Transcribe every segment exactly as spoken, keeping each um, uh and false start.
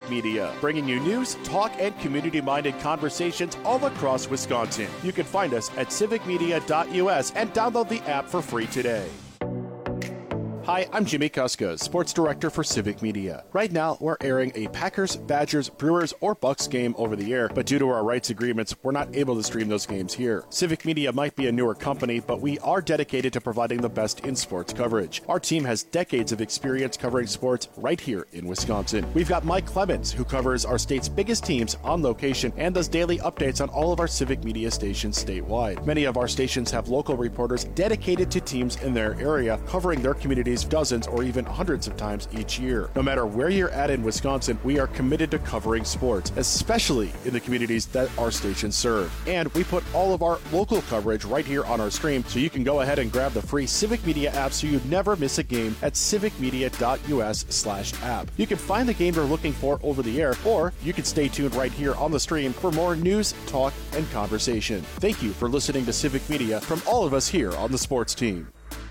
Media, bringing you news, talk, and community-minded conversations all across Wisconsin. You can find us at civic media dot U S and download the app for free today. Hi, I'm Jimmy Kuska, Sports Director for Civic Media. Right now, we're airing a Packers, Badgers, Brewers, or Bucks game over the air, but due to our rights agreements, we're not able to stream those games here. Civic Media might be a newer company, but we are dedicated to providing the best in sports coverage. Our team has decades of experience covering sports right here in Wisconsin. We've got Mike Clemens, who covers our state's biggest teams on location and does daily updates on all of our Civic Media stations statewide. Many of our stations have local reporters dedicated to teams in their area, covering their communities dozens or even hundreds of times each year. No matter where you're at in Wisconsin, we are committed to covering sports, especially in the communities that our stations serve. And we put all of our local coverage right here on our stream, so you can go ahead and grab the free Civic Media app so you never miss a game at civic media dot U S slash app. You can find the game you're looking for over the air, or you can stay tuned right here on the stream for more news, talk, and conversation. Thank you for listening to Civic Media from all of us here on the sports team.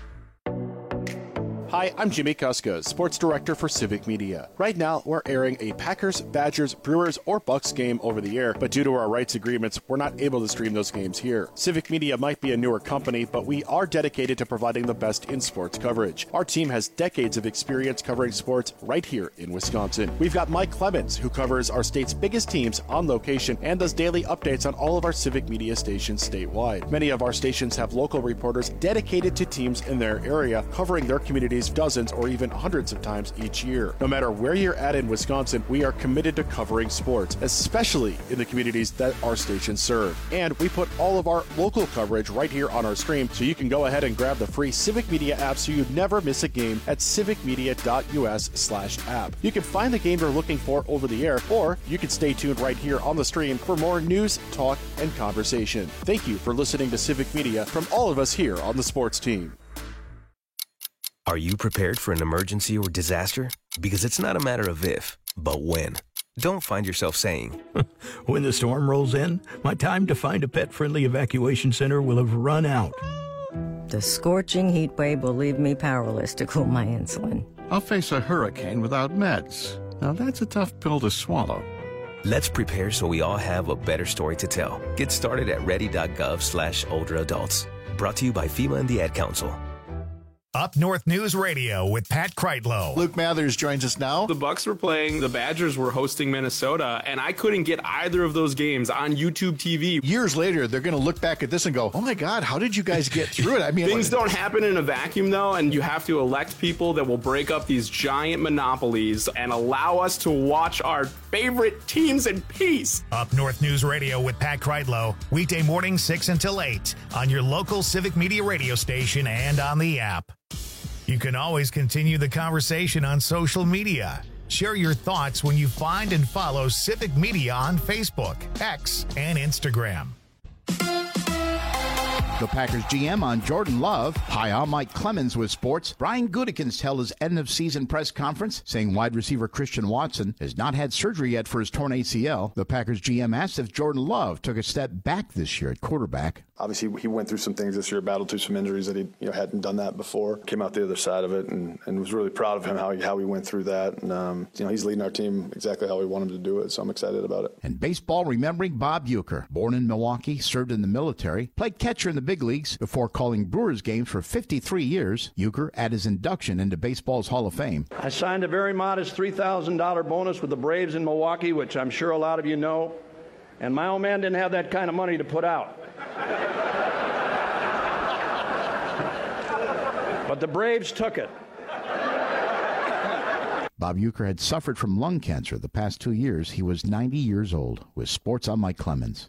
Hi, I'm Jimmy Kuska, Sports Director for Civic Media. Right now, we're airing a Packers, Badgers, Brewers, or Bucks game over the air, but due to our rights agreements, we're not able to stream those games here. Civic Media might be a newer company, but we are dedicated to providing the best in sports coverage. Our team has decades of experience covering sports right here in Wisconsin. We've got Mike Clemens, who covers our state's biggest teams on location and does daily updates on all of our Civic Media stations statewide. Many of our stations have local reporters dedicated to teams in their area, covering their communities dozens or even hundreds of times each year. No matter where you're at in Wisconsin, we are committed to covering sports, especially in the communities that our stations serve. And we put all of our local coverage right here on our stream, so you can go ahead and grab the free Civic Media app so you never miss a game at civic media dot U S slash app. You can find the game you're looking for over the air, or you can stay tuned right here on the stream for more news, talk, and conversation. Thank you for listening to Civic Media from all of us here on the sports team. Are you prepared for an emergency or disaster? Because it's not a matter of if, but when. Don't find yourself saying, when the storm rolls in, my time to find a pet-friendly evacuation center will have run out. The scorching heat wave will leave me powerless to cool my insulin. I'll face a hurricane without meds. Now that's a tough pill to swallow. Let's prepare so we all have a better story to tell. Get started at ready dot gov slash older adults. Brought to you by FEMA and the Ad Council. Up North News Radio with Pat Kreitlow. Luke Mathers joins us now. The Bucks were playing, the Badgers were hosting Minnesota, and I couldn't get either of those games on YouTube T V. Years later, they're going to look back at this and go, oh my God, how did you guys get through it? I mean, things don't happen in a vacuum, though, and you have to elect people that will break up these giant monopolies and allow us to watch our favorite teams in peace. Up North News Radio with Pat Kreitlow, weekday morning six until eight on your local Civic Media radio station and on the app. You can always continue the conversation on social media. Share your thoughts when you find and follow Civic Media on Facebook, X, and Instagram. The Packers G M on Jordan Love. Hi, I'm Mike Clemens with sports. Brian Gutekunst held his end-of-season press conference, saying wide receiver Christian Watson has not had surgery yet for his torn A C L. The Packers G M asked if Jordan Love took a step back this year at quarterback. Obviously, he went through some things this year, battled through some injuries that he you know, hadn't done that before. Came out the other side of it, and, and was really proud of him how he, how he went through that. And um, you know, he's leading our team exactly how we want him to do it, so I'm excited about it. And baseball, remembering Bob Uecker. Born in Milwaukee, served in the military, played catcher in the big leagues before calling Brewers games for fifty-three years. Uecker at his induction into baseball's Hall of Fame. I signed a very modest three thousand dollars bonus with the Braves in Milwaukee, which I'm sure a lot of you know. And my old man didn't have that kind of money to put out. But the Braves took it. Bob Uecker had suffered from lung cancer the past two years. He was ninety years old. With sports, I'm Mike Clemens.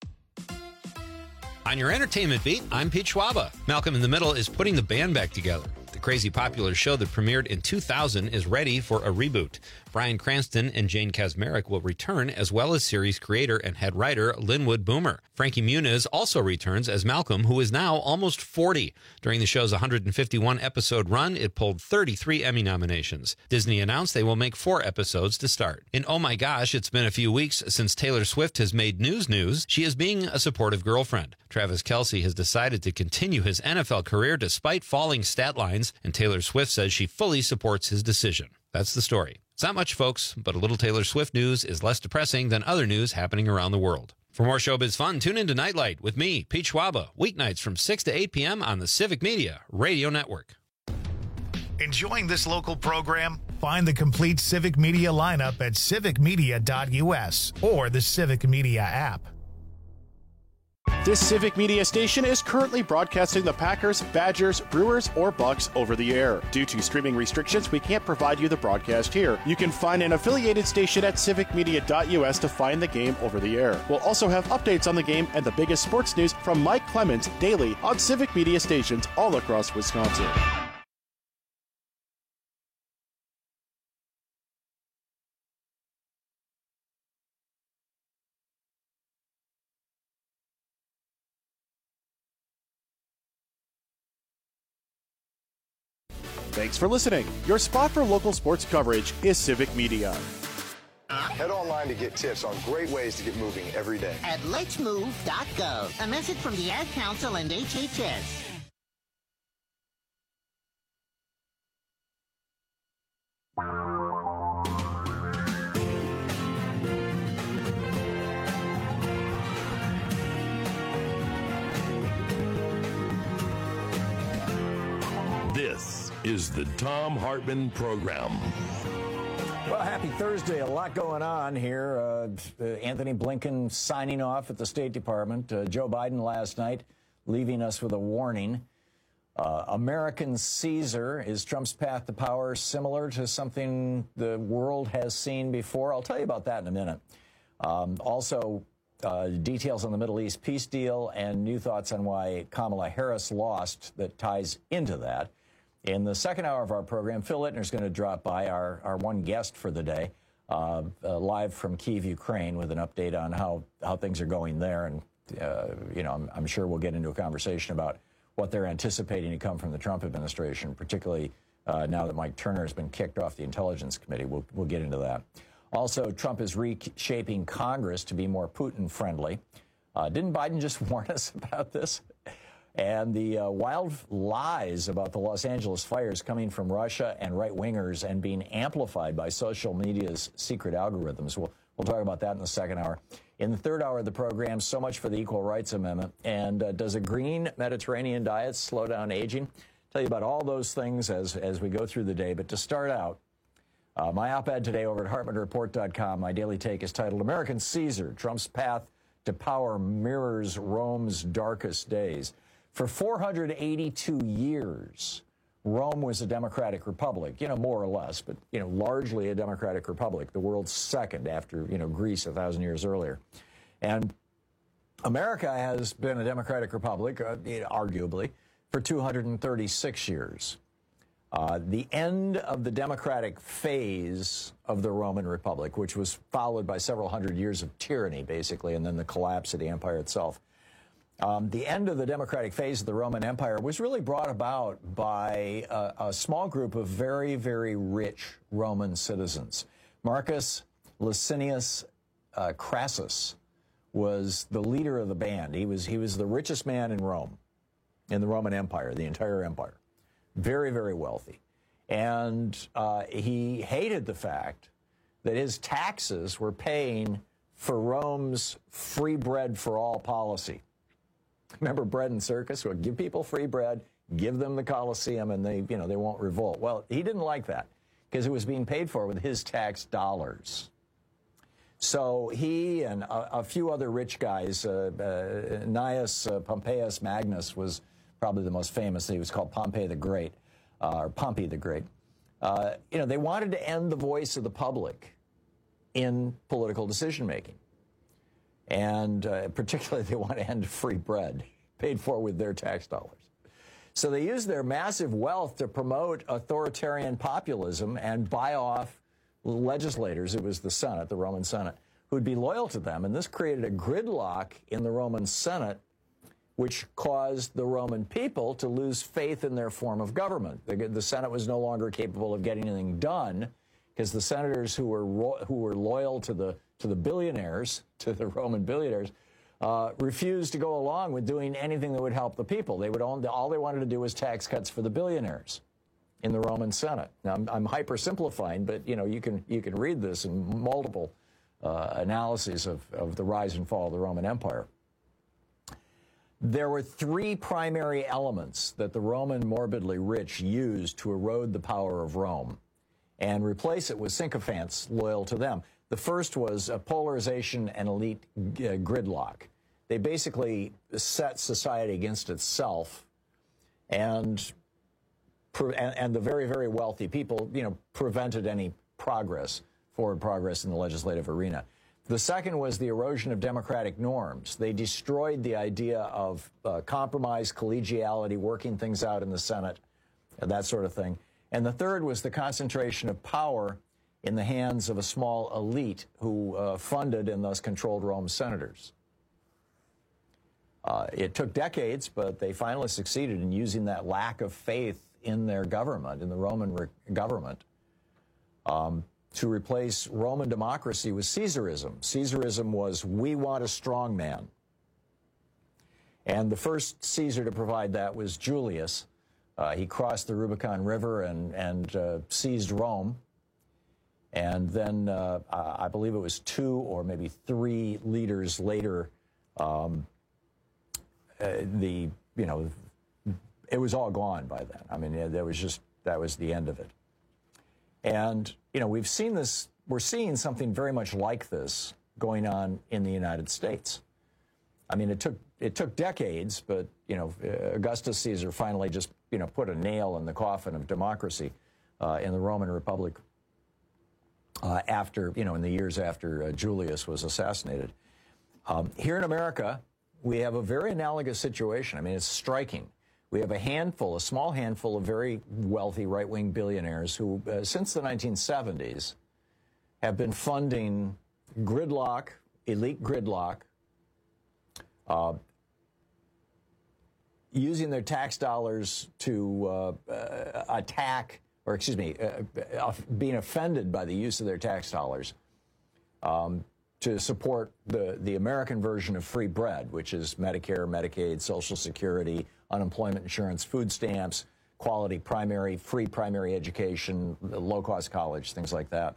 On your entertainment beat, I'm Pete Schwaba. Malcolm in the Middle is putting the band back together. The crazy popular show that premiered in two thousand is ready for a reboot. Bryan Cranston and Jane Kaczmarek will return, as well as series creator and head writer Linwood Boomer. Frankie Muniz also returns as Malcolm, who is now almost forty. During the show's one hundred fifty-one episode run, it pulled thirty-three Emmy nominations. Disney announced they will make four episodes to start. In Oh My Gosh, it's been a few weeks since Taylor Swift has made news news. She is being a supportive girlfriend. Travis Kelce has decided to continue his N F L career despite falling stat lines, and Taylor Swift says she fully supports his decision. That's the story. It's not much, folks, but a little Taylor Swift news is less depressing than other news happening around the world. For more showbiz fun, tune into Nightlight with me, Pete Schwaba, weeknights from six to eight p.m. on the Civic Media Radio Network. Enjoying this local program? Find the complete Civic Media lineup at civic media dot u s or the Civic Media app. This Civic Media station is currently broadcasting the Packers, Badgers, Brewers, or Bucks over the air. Due to streaming restrictions, we can't provide you the broadcast here. You can find an affiliated station at civic media dot u s to find the game over the air. We'll also have updates on the game and the biggest sports news from Mike Clemens daily on Civic Media stations all across Wisconsin. Thanks for listening. Your spot for local sports coverage is Civic Media. Head online to get tips on great ways to get moving every day. At lets move dot gov. A message from the Ad Council and H H S. This is the Thom Hartmann Program. Well, happy Thursday. A lot going on here. Uh, Anthony Blinken signing off at the State Department. Uh, Joe Biden last night leaving us with a warning. Uh, American Caesar, is Trump's path to power similar to something the world has seen before? I'll tell you about that in a minute. Um, also, uh, details on the Middle East peace deal and new thoughts on why Kamala Harris lost that ties into that. In the second hour of our program, Phil Ittner is going to drop by, our, our one guest for the day, uh, uh, live from Kyiv, Ukraine, with an update on how, how things are going there. And, uh, you know, I'm, I'm sure we'll get into a conversation about what they're anticipating to come from the Trump administration, particularly uh, now that Mike Turner has been kicked off the Intelligence Committee. We'll, we'll get into that. Also, Trump is reshaping Congress to be more Putin-friendly. Uh, didn't Biden just warn us about this? And the uh, wild lies about the Los Angeles fires coming from Russia and right-wingers and being amplified by social media's secret algorithms. We'll, we'll talk about that in the second hour. In the third hour of the program, so much for the Equal Rights Amendment. And uh, does a green Mediterranean diet slow down aging? Tell you about all those things as, as we go through the day. But to start out, uh, my op-ed today over at Hartmann Report dot com, my daily take is titled, American Caesar, Trump's Path to Power Mirrors Rome's Darkest Days. For four hundred eighty-two years, Rome was a democratic republic, you know, more or less, but, you know, largely a democratic republic, the world's second after, you know, Greece a thousand years earlier. And America has been a democratic republic, uh, arguably, for two hundred thirty-six years. Uh, the end of the democratic phase of the Roman Republic, which was followed by several hundred years of tyranny, basically, and then the collapse of the empire itself. Um, the end of the democratic phase of the Roman Empire was really brought about by a, a small group of very, very rich Roman citizens. Marcus Licinius uh, Crassus was the leader of the band. He was, he was the richest man in Rome, in the Roman Empire, the entire empire. Very, very wealthy. And uh, he hated the fact that his taxes were paying for Rome's free bread for all policy. Remember bread and circus? Well, give people free bread, give them the Colosseum, and they, you know, they won't revolt. Well, he didn't like that because it was being paid for with his tax dollars. So he and a, a few other rich guys, uh, uh, Gnaeus uh, Pompeius Magnus was probably the most famous. He was called Pompey the Great, uh, or Pompey the Great. Uh, you know, they wanted to end the voice of the public in political decision-making. And uh, particularly, they want to end free bread, paid for with their tax dollars. So they use their massive wealth to promote authoritarian populism and buy off legislators. It was the Senate, the Roman Senate, who'd be loyal to them. And this created a gridlock in the Roman Senate, which caused the Roman people to lose faith in their form of government. The, the Senate was no longer capable of getting anything done because the senators who were ro- who were loyal to the to the billionaires, to the Roman billionaires, uh, refused to go along with doing anything that would help the people. They would own, all they wanted to do was tax cuts for the billionaires. in the Roman Senate. Now, I'm, I'm hypersimplifying, but you know, you can you can read this in multiple uh, analyses of, of the rise and fall of the Roman Empire. There were three primary elements that the Roman morbidly rich used to erode the power of Rome and replace it with sycophants loyal to them. The first was a polarization and elite uh, gridlock. They basically set society against itself, and, and and the very, very wealthy people, you know, prevented any progress, forward progress in the legislative arena. The second was the erosion of democratic norms. They destroyed the idea of uh, compromise, collegiality, working things out in the Senate, that sort of thing. And the third was the concentration of power in the hands of a small elite who uh, funded and thus controlled Rome's senators. Uh, it took decades, but they finally succeeded in using that lack of faith in their government, in the Roman re- government, um, to replace Roman democracy with Caesarism. Caesarism was, we want a strong man. And the first Caesar to provide that was Julius. Uh, he crossed the Rubicon River and, and uh, seized Rome. And then uh, I believe it was two or maybe three leaders later, um, uh, the, you know, it was all gone by then. I mean, there was just, that was the end of it. And, you know, we've seen this, we're seeing something very much like this going on in the United States. I mean, it took, it took decades, but, you know, Augustus Caesar finally just, you know, put a nail in the coffin of democracy uh, in the Roman Republic uh, after, you know, in the years after uh, Julius was assassinated. Um, here in America, we have a very analogous situation. I mean, it's striking. We have a handful, a small handful of very wealthy right-wing billionaires who, uh, since the nineteen seventies, have been funding gridlock, elite gridlock, uh, using their tax dollars to uh, uh, attack, or excuse me, uh, uh, being offended by the use of their tax dollars um, to support the, the American version of free bread, which is Medicare, Medicaid, Social Security, unemployment insurance, food stamps, quality primary, free primary education, low-cost college, things like that.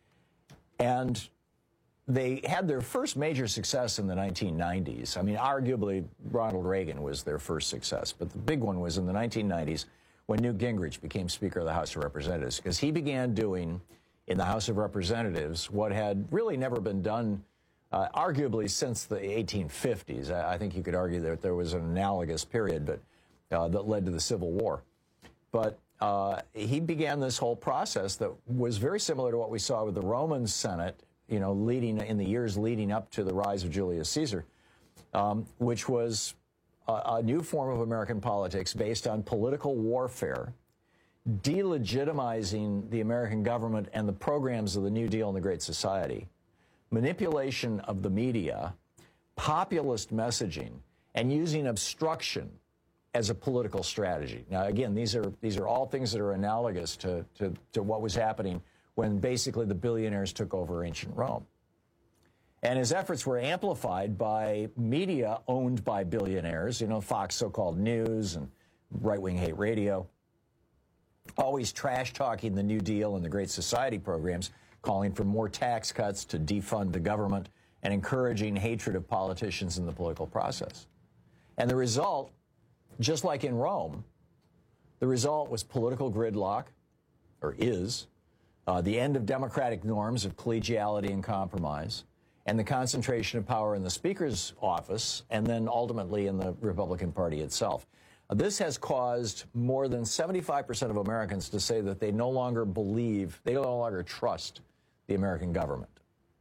And they had their first major success in the nineteen nineties. I mean, arguably, Ronald Reagan was their first success, but the big one was in the nineteen nineties when Newt Gingrich became Speaker of the House of Representatives, because he began doing in the House of Representatives what had really never been done, uh, arguably, since the eighteen fifties. I, I think you could argue that there was an analogous period but uh, that led to the Civil War. But uh, he began this whole process that was very similar to what we saw with the Roman Senate, you know, leading in the years leading up to the rise of Julius Caesar, um, which was a, a new form of American politics based on political warfare, delegitimizing the American government and the programs of the New Deal and the Great Society, manipulation of the media, populist messaging, and using obstruction as a political strategy. Now, again, these are these are all things that are analogous to, to, to what was happening when basically the billionaires took over ancient Rome. And his efforts were amplified by media owned by billionaires, you know, Fox so-called News and right-wing hate radio, always trash-talking the New Deal and the Great Society programs, calling for more tax cuts to defund the government and encouraging hatred of politicians in the political process. And the result, just like in Rome, the result was political gridlock, or is, Uh, the end of democratic norms of collegiality and compromise, and the concentration of power in the Speaker's office, and then ultimately in the Republican Party itself. Uh, this has caused more than seventy-five percent of Americans to say that they no longer believe, they no longer trust the American government.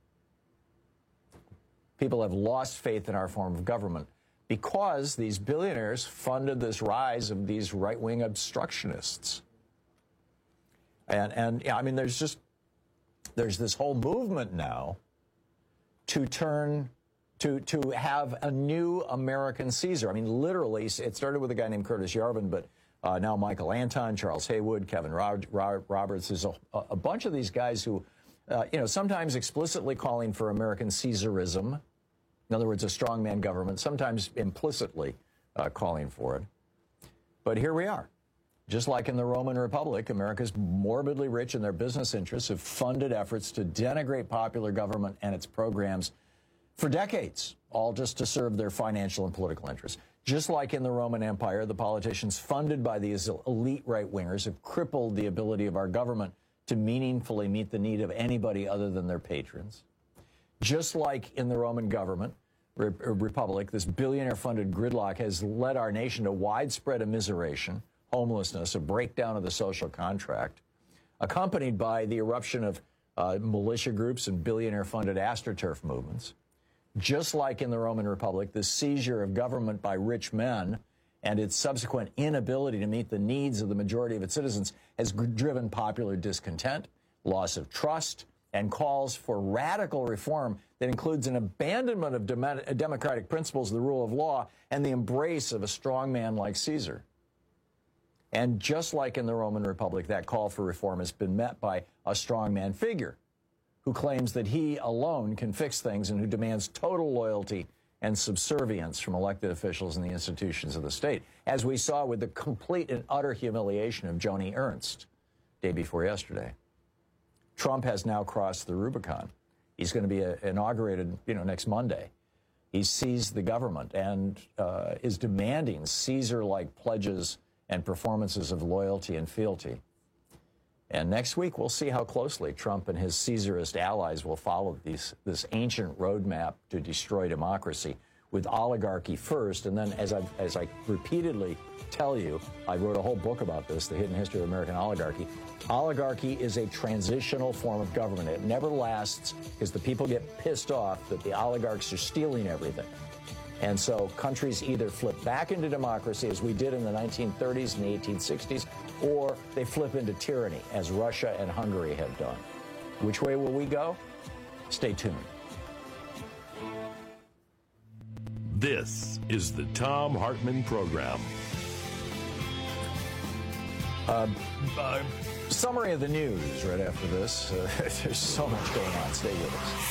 People have lost faith in our form of government because these billionaires funded this rise of these right-wing obstructionists. And, and yeah, I mean, there's just, there's this whole movement now to turn, to, to have a new American Caesar. I mean, literally, it started with a guy named Curtis Yarvin, but uh, now Michael Anton, Charles Haywood, Kevin Rod, Rod, Roberts. There's a, a bunch of these guys who, uh, you know, sometimes explicitly calling for American Caesarism. In other words, a strongman government, sometimes implicitly uh, calling for it. But here we are. Just like in the Roman Republic, America's morbidly rich and their business interests have funded efforts to denigrate popular government and its programs for decades, all just to serve their financial and political interests. Just like in the Roman Empire, the politicians funded by these elite right-wingers have crippled the ability of our government to meaningfully meet the need of anybody other than their patrons. Just like in the Roman government, re- Republic, this billionaire-funded gridlock has led our nation to widespread immiseration, homelessness, a breakdown of the social contract, accompanied by the eruption of uh, militia groups and billionaire-funded astroturf movements. Just like in the Roman Republic, the seizure of government by rich men and its subsequent inability to meet the needs of the majority of its citizens has g- driven popular discontent, loss of trust, and calls for radical reform that includes an abandonment of dem- democratic principles, the rule of law, and the embrace of a strong man like Caesar. And just like in the Roman Republic, that call for reform has been met by a strongman figure who claims that he alone can fix things and who demands total loyalty and subservience from elected officials and the institutions of the state, as we saw with the complete and utter humiliation of Joni Ernst day before yesterday. Trump has now crossed the Rubicon. He's going to be uh, inaugurated, you know, next Monday. He seized the government and uh, is demanding Caesar-like pledges and performances of loyalty and fealty. And next week, we'll see how closely Trump and his Caesarist allies will follow these, this ancient roadmap to destroy democracy, with oligarchy first. And then, as I, as I repeatedly tell you, I wrote a whole book about this, The Hidden History of American Oligarchy. Oligarchy is a transitional form of government. It never lasts because the people get pissed off that the oligarchs are stealing everything. And so countries either flip back into democracy, as we did in the nineteen thirties and the eighteen sixties, or they flip into tyranny, as Russia and Hungary have done. Which way will we go? Stay tuned. This is the Thom Hartmann Program. Uh, uh, summary of the news right after this. Uh, there's so much going on. Stay with us.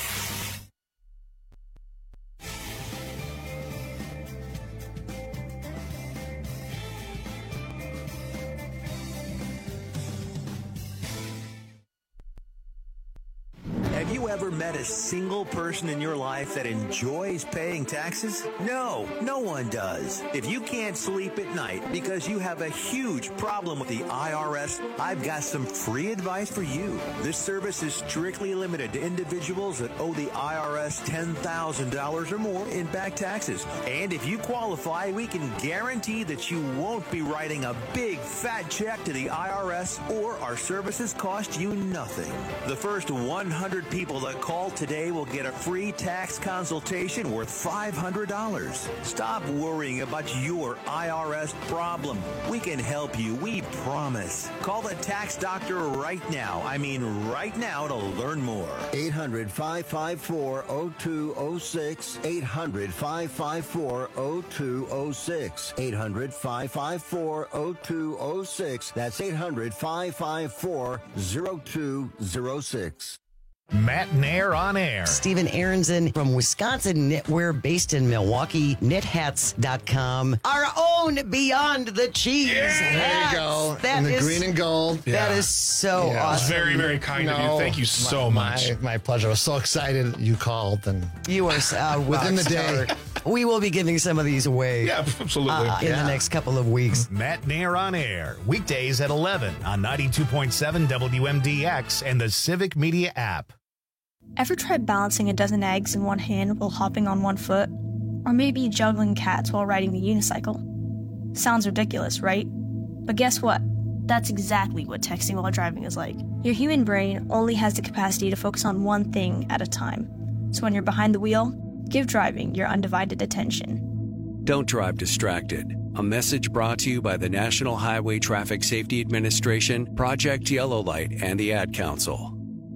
Met a single person in your life that enjoys paying taxes? No, no one does. If you can't sleep at night because you have a huge problem with the I R S, I've got some free advice for you. This service is strictly limited to individuals that owe the I R S ten thousand dollars or more in back taxes. And if you qualify, we can guarantee that you won't be writing a big fat check to the I R S, or our services cost you nothing. The first one hundred people that call today will get a free tax consultation worth five hundred dollars. Stop worrying about your I R S problem. We can help you, we promise. Call the tax doctor right now. I mean right now to learn more. eight hundred, five five four, oh two oh six. eight hundred, five five four, oh two oh six. eight hundred, five five four, oh two oh six. That's eight hundred, five five four, oh two oh six. Matt Nair on air. Stephen Aronson from Wisconsin Knitwear, based in Milwaukee, knit hats dot com. Our own Beyond the Cheese yeah, hats. There you go. That in the is, green and gold. That yeah. is so yeah. awesome. Very, very kind no, of you. Thank you so my, much. My, my pleasure. I was so excited you called. And you are uh, within the day. We will be giving some of these away. Yeah, absolutely. Uh, in yeah. the next couple of weeks. Matt Nair on air. Weekdays at eleven on ninety-two point seven W M D X and the Civic Media app. Ever tried balancing a dozen eggs in one hand while hopping on one foot? Or maybe juggling cats while riding a unicycle? Sounds ridiculous, right? But guess what? That's exactly what texting while driving is like. Your human brain only has the capacity to focus on one thing at a time. So when you're behind the wheel, give driving your undivided attention. Don't drive distracted. A message brought to you by the National Highway Traffic Safety Administration, Project Yellow Light, and the Ad Council.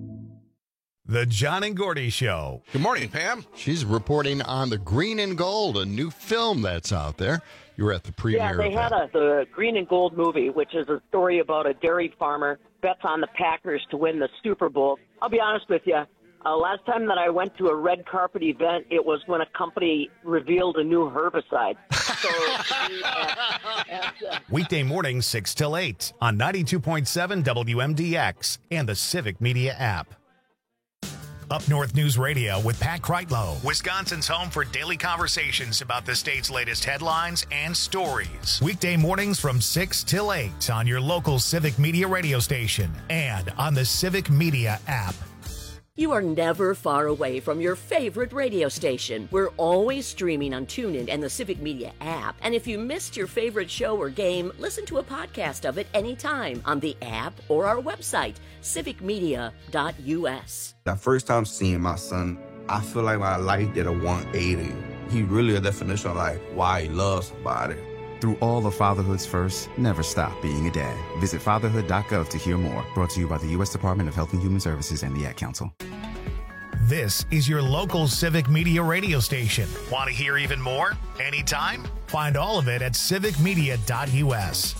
The John and Gordy Show. Good morning, Pam. She's reporting on The Green and Gold, a new film that's out there. You were at the premiere. Yeah, they of had that. a, the Green and Gold movie, which is a story about a dairy farmer bets on the Packers to win the Super Bowl. I'll be honest with you, Uh, last time that I went to a red carpet event, it was when a company revealed a new herbicide. So, uh, and, uh, Weekday mornings, six till eight on ninety-two point seven W M D X and the Civic Media app. Up North News Radio with Pat Kreitlow, Wisconsin's home for daily conversations about the state's latest headlines and stories. Weekday mornings from six till eight on your local Civic Media radio station and on the Civic Media app. You are never far away from your favorite radio station. We're always streaming on TuneIn and the Civic Media app. And if you missed your favorite show or game, listen to a podcast of it anytime on the app or our website, civic media dot U S. The first time seeing my son, I feel like my life did a one eighty. He really a definition of like why he loves somebody. Through all of fatherhood's first, never stop being a dad. Visit fatherhood dot gov to hear more. Brought to you by the U S Department of Health and Human Services and the Ad Council. This is your local Civic Media radio station. Want to hear even more? Anytime? Find all of it at civic media dot U S.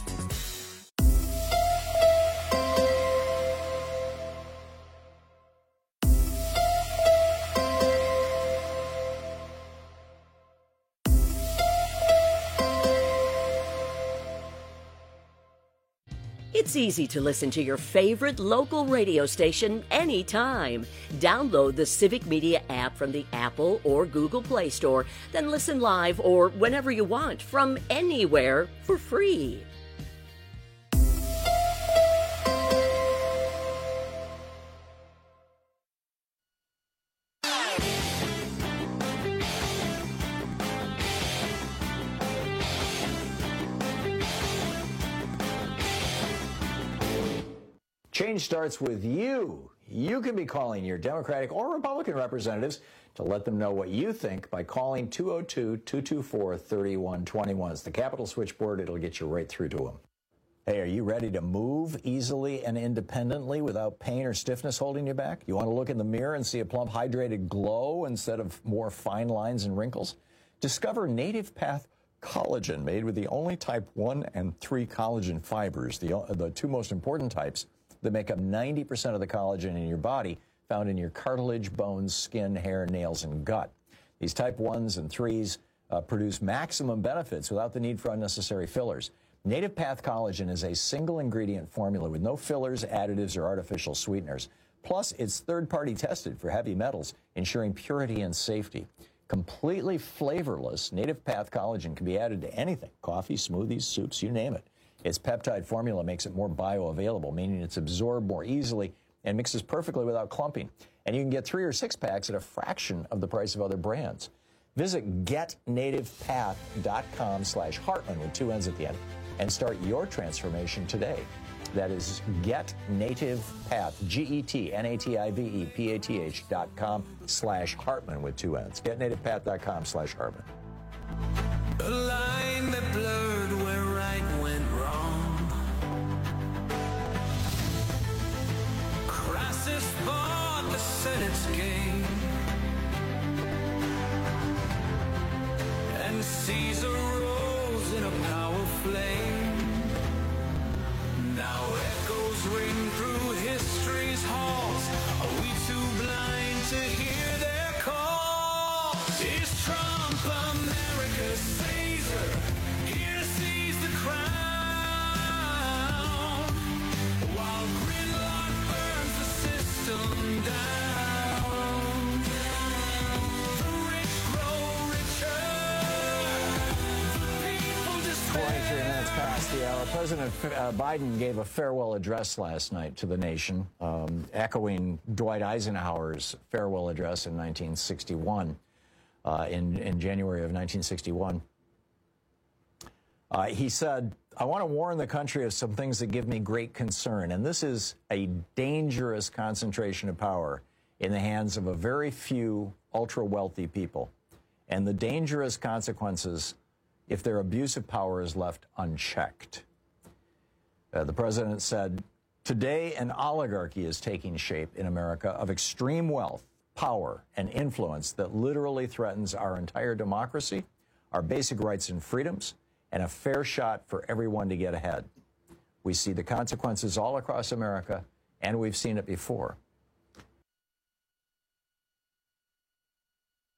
It's easy to listen to your favorite local radio station anytime. Download the Civic Media app from the Apple or Google Play Store, then listen live or whenever you want from anywhere for free. Change starts with you. You can be calling your Democratic or Republican representatives to let them know what you think by calling two oh two, two two four, three one two one. It's the Capitol switchboard. It'll get you right through to them. Hey, are you ready to move easily and independently without pain or stiffness holding you back? You want to look in the mirror and see a plump, hydrated glow instead of more fine lines and wrinkles? Discover Native Path Collagen, made with the only type one and three collagen fibers, the, the two most important types that make up ninety percent of the collagen in your body, found in your cartilage, bones, skin, hair, nails, and gut. These type ones and threes uh, produce maximum benefits without the need for unnecessary fillers. Native Path Collagen is a single ingredient formula with no fillers, additives, or artificial sweeteners. Plus, it's third-party tested for heavy metals, ensuring purity and safety. Completely flavorless, Native Path Collagen can be added to anything: coffee, smoothies, soups, you name it. Its peptide formula makes it more bioavailable, meaning it's absorbed more easily and mixes perfectly without clumping. And you can get three or six packs at a fraction of the price of other brands. Visit get native path dot com slash Hartman with two N's at the end and start your transformation today. That is GetNativePath, G E T N A T I V E P A T H dot com slash Hartman with two N's. get native path dot com slash Hartman. A line that blurred where right went wrong. Crisis for the Senate's game. And Caesar rose in a power flame. Now echoes ring through history's halls. Are we too blind to hear their call? Is Trump America's Caesar? Here to seize the crown. While gridlock burns the system down. The rich grow richer. The people despair. twenty-three minutes past the hour. President uh, Biden gave a farewell address last night to the nation, um, echoing Dwight Eisenhower's farewell address in nineteen sixty-one. Uh, in, in January of nineteen sixty-one. Uh, he said, I want to warn the country of some things that give me great concern, and this is a dangerous concentration of power in the hands of a very few ultra-wealthy people, and the dangerous consequences if their abuse of power is left unchecked. Uh, the president said, today an oligarchy is taking shape in America of extreme wealth, power, and influence that literally threatens our entire democracy, our basic rights and freedoms, and a fair shot for everyone to get ahead. We see the consequences all across America, and we've seen it before.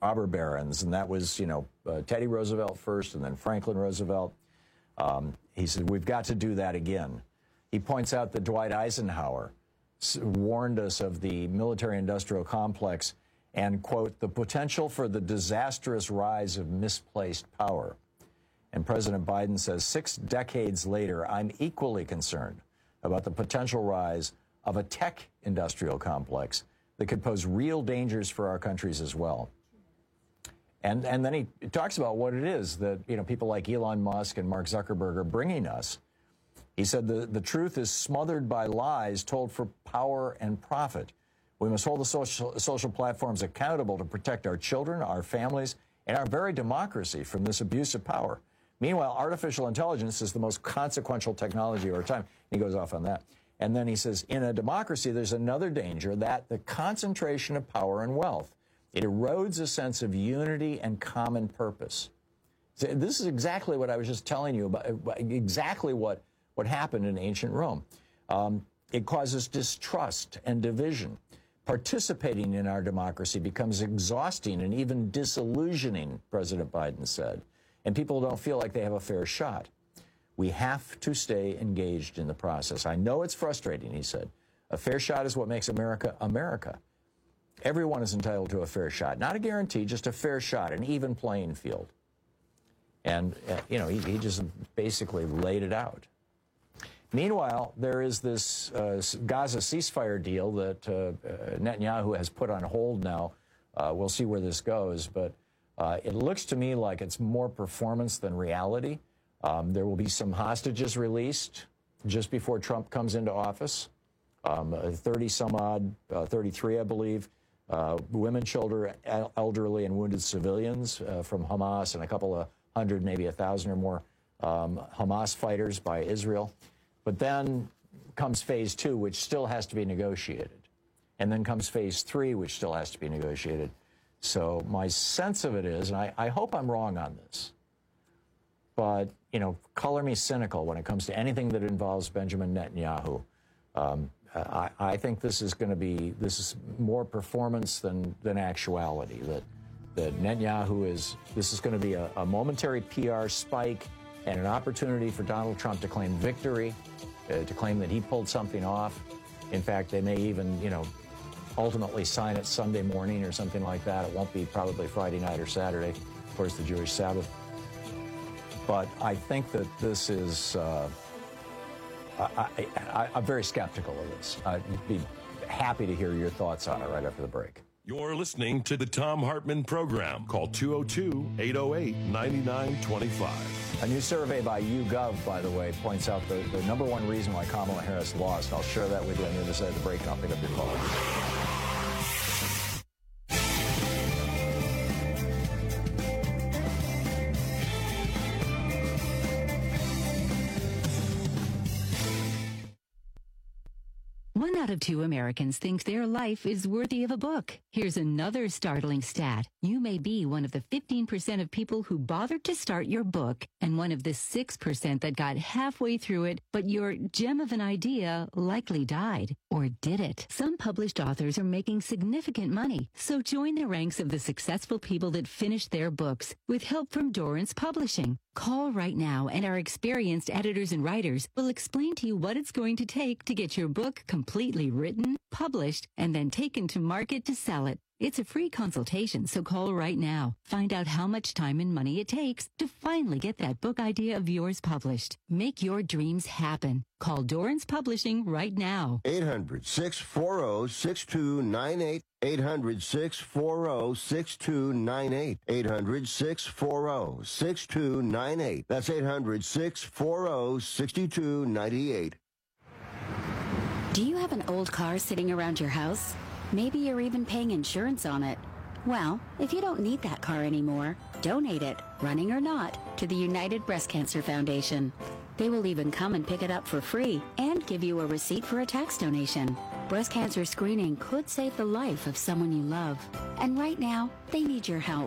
robber barons, and that was, you know, uh, Teddy Roosevelt first and then Franklin Roosevelt. Um, he said, we've got to do that again. He points out that Dwight Eisenhower s- warned us of the military-industrial complex and, quote, the potential for the disastrous rise of misplaced power. And President Biden says, six decades later, I'm equally concerned about the potential rise of a tech industrial complex that could pose real dangers for our countries as well. And and then he talks about what it is that, you know, people like Elon Musk and Mark Zuckerberg are bringing us. He said the, the truth is smothered by lies told for power and profit. We must hold the social, social platforms accountable to protect our children, our families, and our very democracy from this abuse of power. Meanwhile, artificial intelligence is the most consequential technology of our time. He goes off on that. And then he says, in a democracy, there's another danger, that the concentration of power and wealth. It erodes a sense of unity and common purpose. So this is exactly what I was just telling you about, exactly what, what happened in ancient Rome. Um, it causes distrust and division. Participating in our democracy becomes exhausting and even disillusioning, President Biden said, and people don't feel like they have a fair shot. We have to stay engaged in the process. I know it's frustrating, he said. A fair shot is what makes America America. Everyone is entitled to a fair shot. Not a guarantee, just a fair shot, an even playing field. And, uh, you know, he, he just basically laid it out. Meanwhile, there is this uh, Gaza ceasefire deal that uh, uh, Netanyahu has put on hold now. Uh, we'll see where this goes, but uh, it looks to me like it's more performance than reality. Um, there will be some hostages released just before Trump comes into office. Um, thirty some odd, uh, thirty-three, I believe, uh, women, children, elderly, and wounded civilians uh, from Hamas, and a couple of hundred, maybe a thousand or more um, Hamas fighters by Israel. But then comes phase two, which still has to be negotiated. And then comes phase three, which still has to be negotiated. So my sense of it is, and I, I hope I'm wrong on this, but, you know, color me cynical when it comes to anything that involves Benjamin Netanyahu. Um, I, I think this is going to be, this is more performance than, than actuality, that, that Netanyahu is, this is going to be a, a momentary P R spike and an opportunity for Donald Trump to claim victory, uh, to claim that he pulled something off. In fact, they may even, you know, ultimately sign it Sunday morning or something like that. It won't be probably Friday night or Saturday, of course, the Jewish Sabbath. But I think that this is, uh, I, I, I, I'm very skeptical of this. I'd be happy to hear your thoughts on it right after the break. You're listening to the Thom Hartmann Program. Call two oh two, eight oh eight, nine nine two five. A new survey by YouGov, by the way, points out the, the number one reason why Kamala Harris lost. I'll share that with you on the other side of the break, and I'll pick up your call. One out of two Americans think their life is worthy of a book. Here's another startling stat. You may be one of the fifteen percent of people who bothered to start your book, and one of the six percent that got halfway through it, but your gem of an idea likely died. Or did it? Some published authors are making significant money, so join the ranks of the successful people that finished their books with help from Dorrance Publishing. Call right now, and our experienced editors and writers will explain to you what it's going to take to get your book completely written, published, and then taken to market to sell it. It's a free consultation, so call right now. Find out how much time and money it takes to finally get that book idea of yours published. Make your dreams happen. Call Dorrance Publishing right now. eight hundred, six four zero, six two nine eight. eight hundred, six four zero, six two nine eight. eight hundred, six four zero, six two nine eight. That's eight hundred, six four zero, six two nine eight. Do you have an old car sitting around your house? Maybe you're even paying insurance on it. Well, if you don't need that car anymore, donate it, running or not, to the United Breast Cancer Foundation. They will even come and pick it up for free and give you a receipt for a tax donation. Breast cancer screening could save the life of someone you love. And right now, they need your help.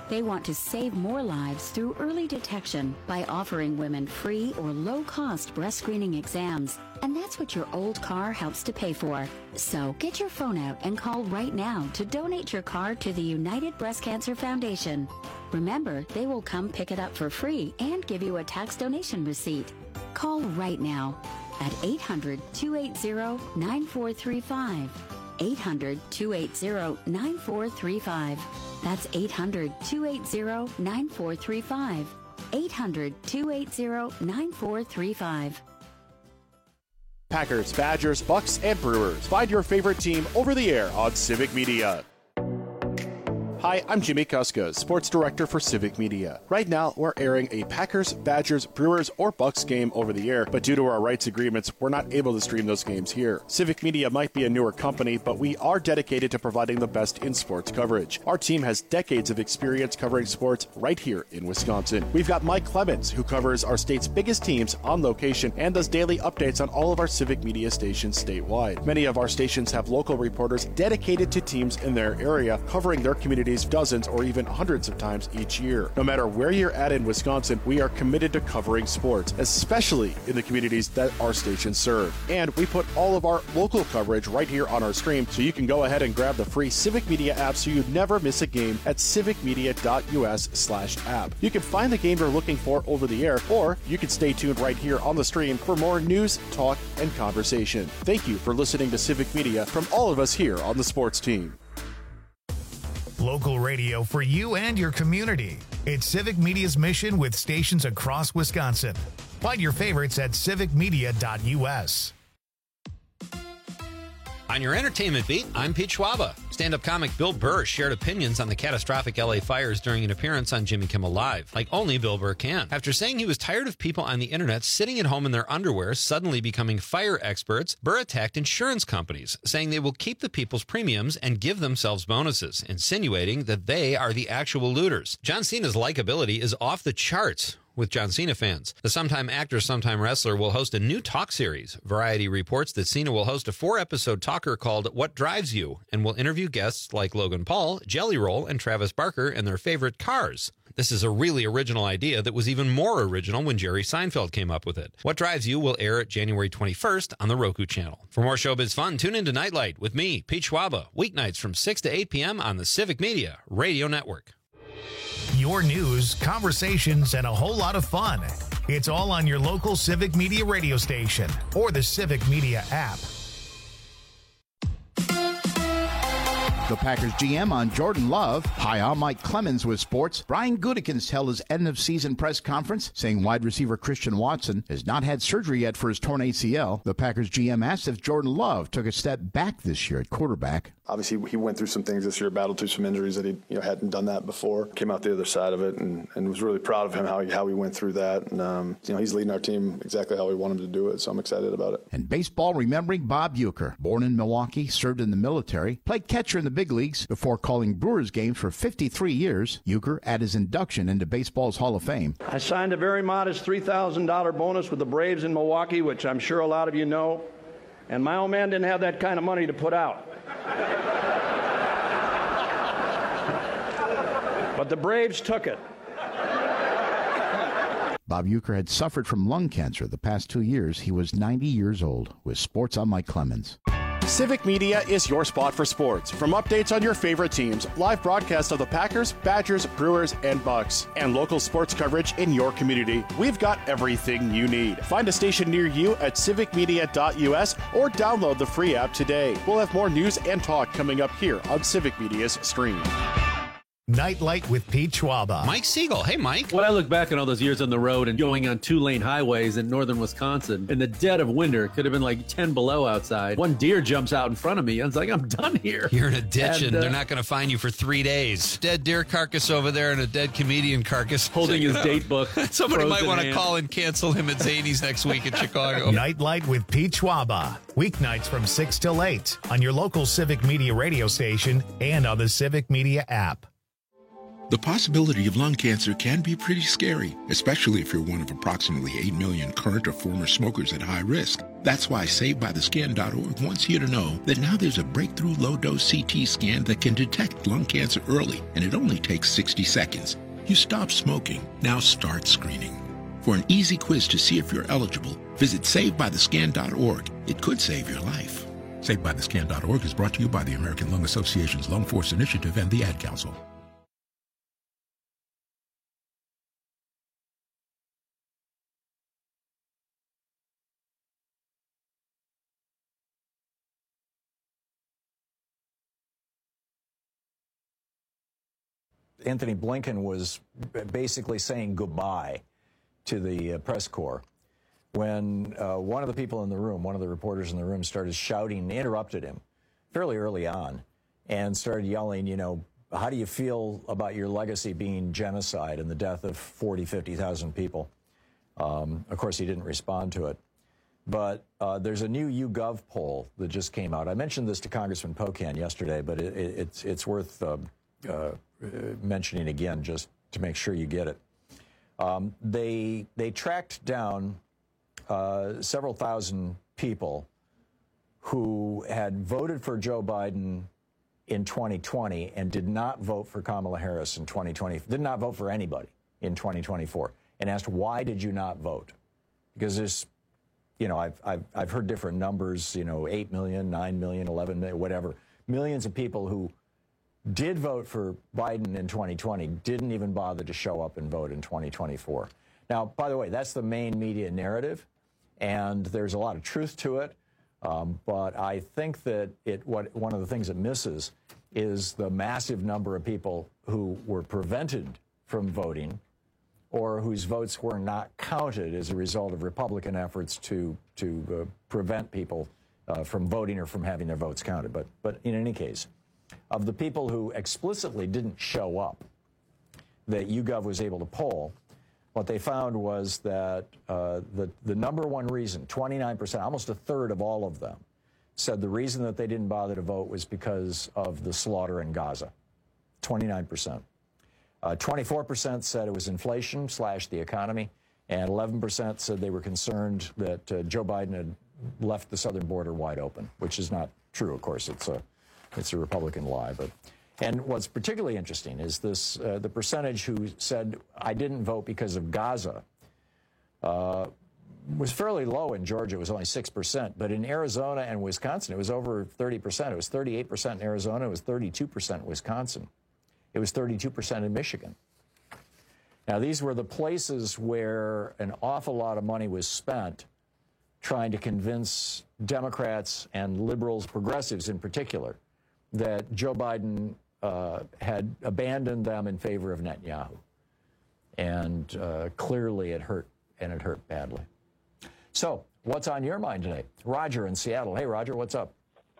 They want to save more lives through early detection by offering women free or low-cost breast screening exams. And that's what your old car helps to pay for. So get your phone out and call right now to donate your car to the United Breast Cancer Foundation. Remember, they will come pick it up for free and give you a tax donation receipt. Call right now at eight hundred, two eight zero, nine four three five. eight hundred, two eight zero, nine four three five. That's eight hundred, two eight zero, nine four three five. eight hundred, two eight zero, nine four three five. Packers, Badgers, Bucks, and Brewers. Find your favorite team over the air on Civic Media. Hi, I'm Jimmy Kuska, Sports Director for Civic Media. Right now, we're airing a Packers, Badgers, Brewers, or Bucks game over the air, but due to our rights agreements, we're not able to stream those games here. Civic Media might be a newer company, but we are dedicated to providing the best in sports coverage. Our team has decades of experience covering sports right here in Wisconsin. We've got Mike Clemens, who covers our state's biggest teams on location and does daily updates on all of our Civic Media stations statewide. Many of our stations have local reporters dedicated to teams in their area, covering their communities dozens or even hundreds of times each year. No matter where you're at in Wisconsin, we are committed to covering sports, especially in the communities that our stations serve. And we put all of our local coverage right here on our stream, so you can go ahead and grab the free Civic Media app so you never miss a game at civicmedia.us slash app. You can find the game you're looking for over the air, or you can stay tuned right here on the stream for more news, talk, and conversation. Thank you for listening to Civic Media from all of us here on the sports team. Local radio for you and your community. It's Civic Media's mission with stations across Wisconsin. Find your favorites at civic media dot u s. On your entertainment beat, I'm Pete Schwaba. Stand-up comic Bill Burr shared opinions on the catastrophic L A fires during an appearance on Jimmy Kimmel Live, like only Bill Burr can. After saying he was tired of people on the internet sitting at home in their underwear suddenly becoming fire experts, Burr attacked insurance companies, saying they will keep the people's premiums and give themselves bonuses, insinuating that they are the actual looters. John Cena's likability is off the charts with John Cena fans. The sometime actor, sometime wrestler will host a new talk series. Variety reports that Cena will host a four-episode talker called What Drives You, and will interview guests like Logan Paul, Jelly Roll, and Travis Barker and their favorite cars. This is a really original idea that was even more original when Jerry Seinfeld came up with it. What Drives You will air January twenty-first on the Roku channel. For more showbiz fun, tune in to Nightlight with me, Pete Schwaba, weeknights from six to eight p.m. on the Civic Media Radio Network. Your news, conversations, and a whole lot of fun. It's all on your local Civic Media radio station or the Civic Media app. The Packers G M on Jordan Love. Hi, I'm Mike Clemens with sports. Brian Gutekunst held his end-of-season press conference, saying wide receiver Christian Watson has not had surgery yet for his torn A C L. The Packers G M asked if Jordan Love took a step back this year at quarterback. Obviously, he went through some things this year, battled through some injuries that he you know, hadn't done that before. Came out the other side of it, and, and was really proud of him how he, how he went through that. And um, you know, he's leading our team exactly how we want him to do it, so I'm excited about it. And baseball, remembering Bob Uecker, born in Milwaukee, served in the military, played catcher in the big leagues before calling Brewers games for fifty-three years. Uecker at his induction into baseball's Hall of Fame. I signed a very modest three thousand dollars bonus with the Braves in Milwaukee, which I'm sure a lot of you know. And my old man didn't have that kind of money to put out. But the Braves took it. Bob Uecker had suffered from lung cancer the past two years. He was ninety years old. With sports, I'm Mike Clemens. Civic Media is your spot for sports. From updates on your favorite teams, live broadcasts of the Packers, Badgers, Brewers, and Bucks, and local sports coverage in your community, we've got everything you need. Find a station near you at civic media dot u s or download the free app today. We'll have more news and talk coming up here on Civic Media's stream. Nightlight with Pete Schwaba. Mike Siegel. Hey, Mike. When I look back on all those years on the road and going on two-lane highways in northern Wisconsin, in the dead of winter, it could have been like ten below outside. One deer jumps out in front of me. I was like, I'm done here. You're in a ditch, and, and uh, they're not going to find you for three days. Dead deer carcass over there and a dead comedian carcass. Holding his date book. Somebody might want to call and cancel him at Zany's next week in Chicago. Nightlight with Pete Schwaba. Weeknights from six till eight on your local Civic Media radio station and on the Civic Media app. The possibility of lung cancer can be pretty scary, especially if you're one of approximately eight million current or former smokers at high risk. That's why Saved By The Scan dot org wants you to know that now there's a breakthrough low-dose C T scan that can detect lung cancer early, and it only takes sixty seconds. You stop smoking, now start screening. For an easy quiz to see if you're eligible, visit Saved By The Scan dot org. It could save your life. Saved By The Scan dot org is brought to you by the American Lung Association's Lung Force Initiative and the Ad Council. Anthony Blinken was basically saying goodbye to the uh, press corps when uh, one of the people in the room, one of the reporters in the room, started shouting, interrupted him fairly early on, and started yelling, you know, how do you feel about your legacy being genocide and the death of forty, fifty thousand people? Um, of course, he didn't respond to it. But uh, there's a new YouGov poll that just came out. I mentioned this to Congressman Pocan yesterday, but it, it, it's, it's worth uh, uh, mentioning again just to make sure you get it. Um, they, they tracked down uh, several thousand people who had voted for Joe Biden in twenty twenty and did not vote for Kamala Harris in twenty twenty, did not vote for anybody in twenty twenty-four, and asked, why did you not vote? Because there's, you know, I've, I've, I've heard different numbers, you know, eight million, nine million, eleven million, whatever, millions of people who did vote for Biden in twenty twenty, didn't even bother to show up and vote in twenty twenty-four. Now, by the way, that's the main media narrative, and there's a lot of truth to it. Um, but I think that it what one of the things it misses is the massive number of people who were prevented from voting or whose votes were not counted as a result of Republican efforts to to uh, prevent people uh, from voting or from having their votes counted. But but in any case, of the people who explicitly didn't show up that YouGov was able to poll, what they found was that uh, the, the number one reason, twenty-nine percent, almost a third of all of them, said the reason that they didn't bother to vote was because of the slaughter in Gaza, twenty-nine percent. Uh, twenty-four percent said it was inflation slash the economy, and eleven percent said they were concerned that uh, Joe Biden had left the southern border wide open, which is not true, of course. It's a, it's a Republican lie, but... And what's particularly interesting is this, uh, the percentage who said, I didn't vote because of Gaza, uh, was fairly low in Georgia. It was only six percent. But in Arizona and Wisconsin, it was over thirty percent. It was thirty-eight percent in Arizona. It was thirty-two percent in Wisconsin. It was thirty-two percent in Michigan. Now, these were the places where an awful lot of money was spent trying to convince Democrats and liberals, progressives in particular, that Joe Biden Uh, had abandoned them in favor of Netanyahu. And uh, clearly it hurt, and it hurt badly. So, what's on your mind today? Roger in Seattle. Hey, Roger, what's up?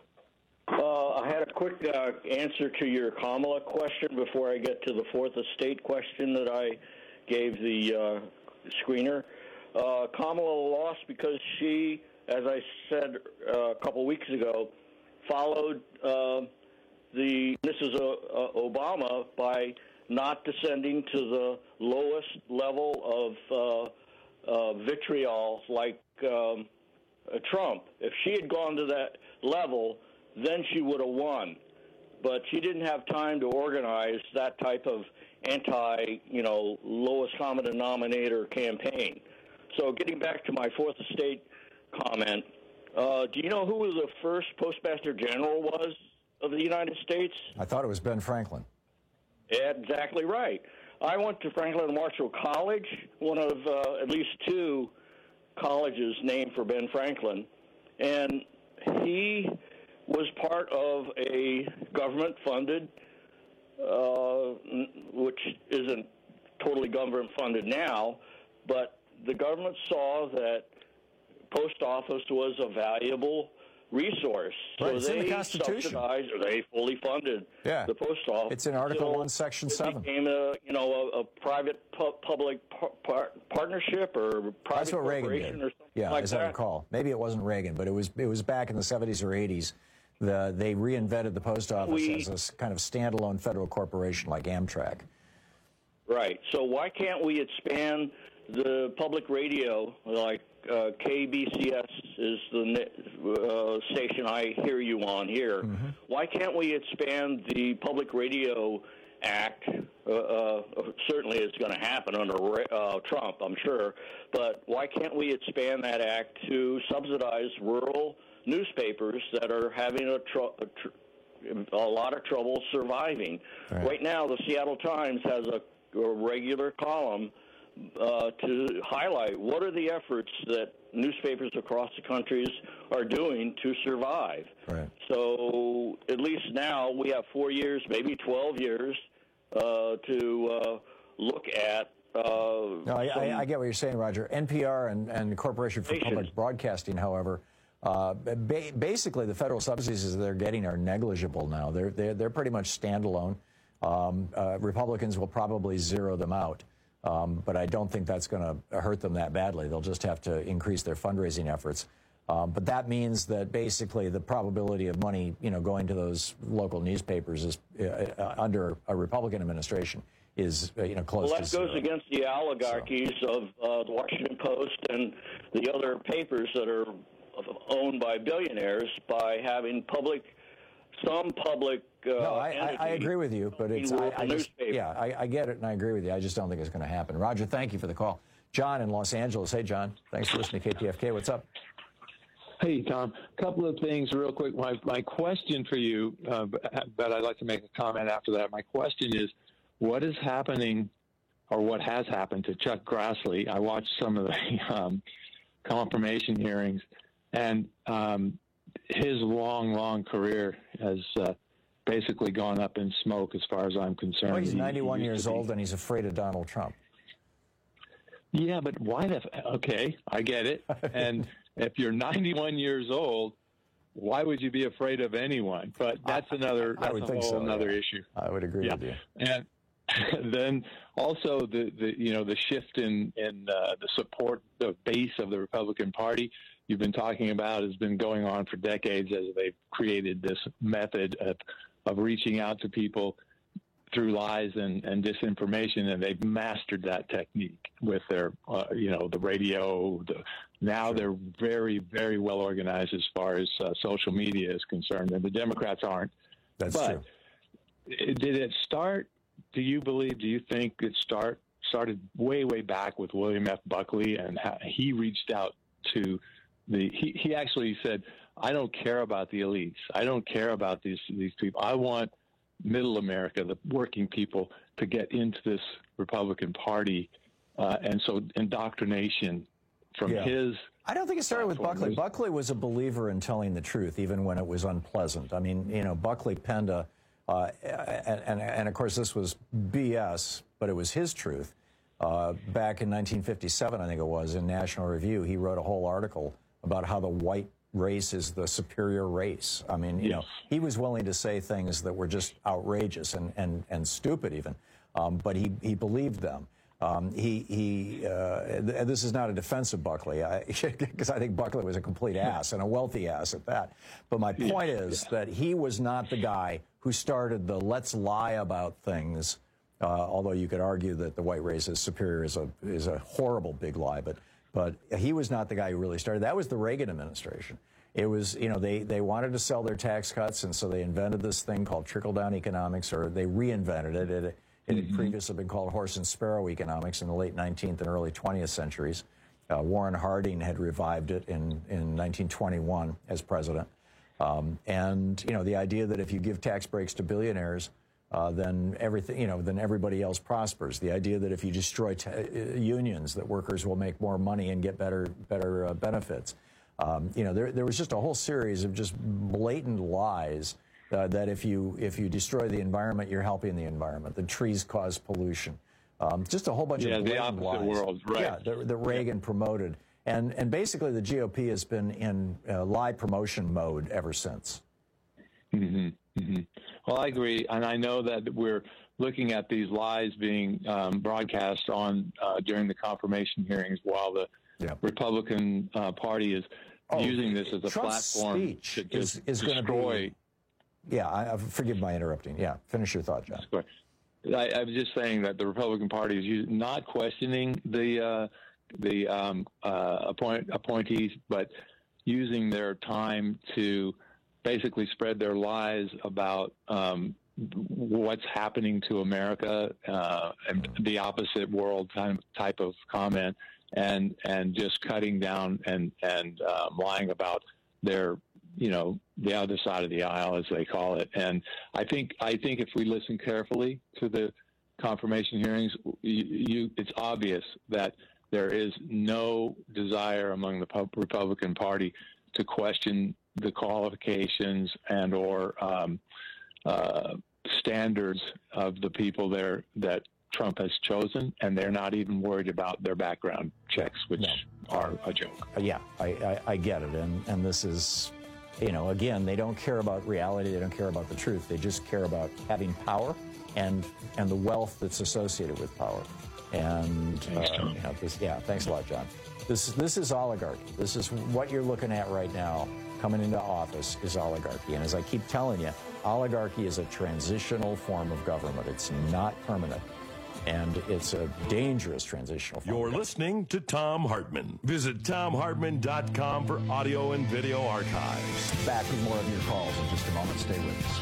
Uh, I had a quick uh, answer to your Kamala question before I get to the Fourth Estate question that I gave the uh, screener. Uh, Kamala lost because she, as I said uh, a couple weeks ago, followed uh, The, this is a, a Obama by not descending to the lowest level of uh, uh, vitriol like um, uh, Trump. If she had gone to that level, then she would have won. But she didn't have time to organize that type of anti, you know, lowest common denominator campaign. So getting back to my Fourth Estate comment, uh, do you know who the first Postmaster General was of the United States? I thought it was Ben Franklin. Exactly right. I went to Franklin Marshall College, one of uh, at least two colleges named for Ben Franklin, and he was part of a government-funded, uh, which isn't totally government-funded now, but the government saw that post office was a valuable resource. So right, it's they in the Constitution. subsidized, or they fully funded yeah. the post office. It's in Article so one, Section seven. It became a, you know, a, a private-public par par partnership or private That's what Reagan corporation did. or something yeah, like as that. I recall. Maybe it wasn't Reagan, but it was it was back in the seventies or eighties. The, they reinvented the post office We, as a kind of standalone federal corporation like Amtrak. Right. So why can't we expand the public radio, like uh, K B C S is the uh, station I hear you on here. Mm-hmm. Why can't we expand the Public Radio Act? Uh, uh, certainly it's going to happen under uh, Trump, I'm sure. But why can't we expand that act to subsidize rural newspapers that are having a, tr- a, tr- a lot of trouble surviving? Right. Right now, the Seattle Times has a, a regular column uh, to highlight what are the efforts that newspapers across the countries are doing to survive. Right. So at least now we have four years, maybe twelve years, uh, to uh, look at. Uh, no, I, I, I get what you're saying, Roger. N P R and, and the Corporation for Nations. Public Broadcasting, however, uh, ba- basically the federal subsidies they're getting are negligible now. They're they're, they're pretty much standalone. Um, uh, Republicans will probably zero them out. Um, but I don't think that's going to hurt them that badly. They'll just have to increase their fundraising efforts. Um, but that means that basically the probability of money, you know, going to those local newspapers is uh, uh, under a Republican administration is, uh, you know, close well, to that zero. goes against the oligarchies so. of uh, the Washington Post and the other papers that are owned by billionaires by having public, some public. Uh, no, I, I, I agree with you, but it's I, I just, yeah, I, I get it and I agree with you. I just don't think it's going to happen. Roger, thank you for the call. John in Los Angeles. Hey, John. Thanks for listening to K T F K. What's up? Hey, Tom. A couple of things real quick. My my question for you, uh, but I'd like to make a comment after that. My question is, what is happening, or what has happened to Chuck Grassley? I watched some of the um, confirmation hearings, and um, his long, long career has uh, basically gone up in smoke as far as I'm concerned. Well, he's ninety-one he, he years old and he's afraid of Donald Trump. Yeah, but why the... Okay, I get it. And if you're ninety-one years old, why would you be afraid of anyone? But that's another that's I would a think whole so, another yeah. issue. I would agree yeah. with you. And then also the, the you know the shift in in uh, the support, the base of the Republican Party you've been talking about has been going on for decades as they've created this method of, of reaching out to people through lies and, and disinformation, and they've mastered that technique with their, uh, you know, the radio. The, now they're very, very well organized as far as uh, social media is concerned, and the Democrats aren't. That's but true. It, did it start, do you believe, do you think it start started way, way back with William F. Buckley, and how he reached out to the, he, he actually said, I don't care about the elites. I don't care about these these people. I want middle America, the working people, to get into this Republican Party. Uh, and so indoctrination from Yeah. his... I don't think it started with Buckley. Buckley was a believer in telling the truth, even when it was unpleasant. I mean, you know, Buckley penned a, uh, and, and, and of course this was B S, but it was his truth. Uh, back in nineteen fifty-seven, I think it was, in National Review, he wrote a whole article about how the white race is the superior race. I mean, you Yes. know, he was willing to say things that were just outrageous and, and, and stupid even, um, but he, he believed them. Um, he, he, uh, th- this is not a defense of Buckley, because I, I think Buckley was a complete ass and a wealthy ass at that. But my point Yeah, is yeah. that he was not the guy who started the let's lie about things, uh, although you could argue that the white race is superior is a, is a horrible big lie, but, but he was not the guy who really started. That was the Reagan administration. It was, you know, they, they wanted to sell their tax cuts, and so they invented this thing called trickle-down economics, or they reinvented it. It, it had previously been called horse and sparrow economics in the late nineteenth and early twentieth centuries. Uh, Warren Harding had revived it in, in nineteen twenty-one as president. Um, and, you know, the idea that if you give tax breaks to billionaires, uh, then everything, you know, then everybody else prospers. The idea that if you destroy t- uh, unions, that workers will make more money and get better, better uh, benefits. Um, you know, there, there was just a whole series of just blatant lies uh, that if you if you destroy the environment, you're helping the environment. The trees cause pollution. Um, just a whole bunch Yeah, of the blatant opposite lies. world, right. Yeah, that, that Reagan promoted. And, and basically the G O P has been in uh, lie promotion mode ever since. Mm-hmm, mm-hmm. Well, I agree, and I know that we're looking at these lies being um, broadcast on uh, during the confirmation hearings, while the Yeah. Republican uh, Party is Oh, using this as a Trump's platform speech to just is, is going to destroy. be. Yeah, I, I, forgive my interrupting. Yeah, finish your thought, John. I, I was just saying that the Republican Party is not questioning the uh, the um, uh, appoint, appointees, but using their time to basically spread their lies about um, what's happening to America, uh, and the opposite world type, type of comment, and and just cutting down and and um, lying about their, you know, the other side of the aisle, as they call it. And I think I think if we listen carefully to the confirmation hearings, you, you, it's obvious that there is no desire among the Republican Party to question the qualifications and or um, uh, standards of the people there that Trump has chosen, and they're not even worried about their background checks, which no. are a joke. Yeah, I, I, I get it, and and this is, you know, again, they don't care about reality, they don't care about the truth, they just care about having power and and the wealth that's associated with power. And thanks, uh, you know, this, yeah, thanks a lot, John. This this is oligarchy. This is what you're looking at right now. Coming into office is oligarchy, and as I keep telling you, oligarchy is a transitional form of government. It's not permanent. And it's a dangerous transitional form. You're listening to Thom Hartmann. Visit Thom Hartmann dot com for audio and video archives. Back with more of your calls in just a moment. Stay with us.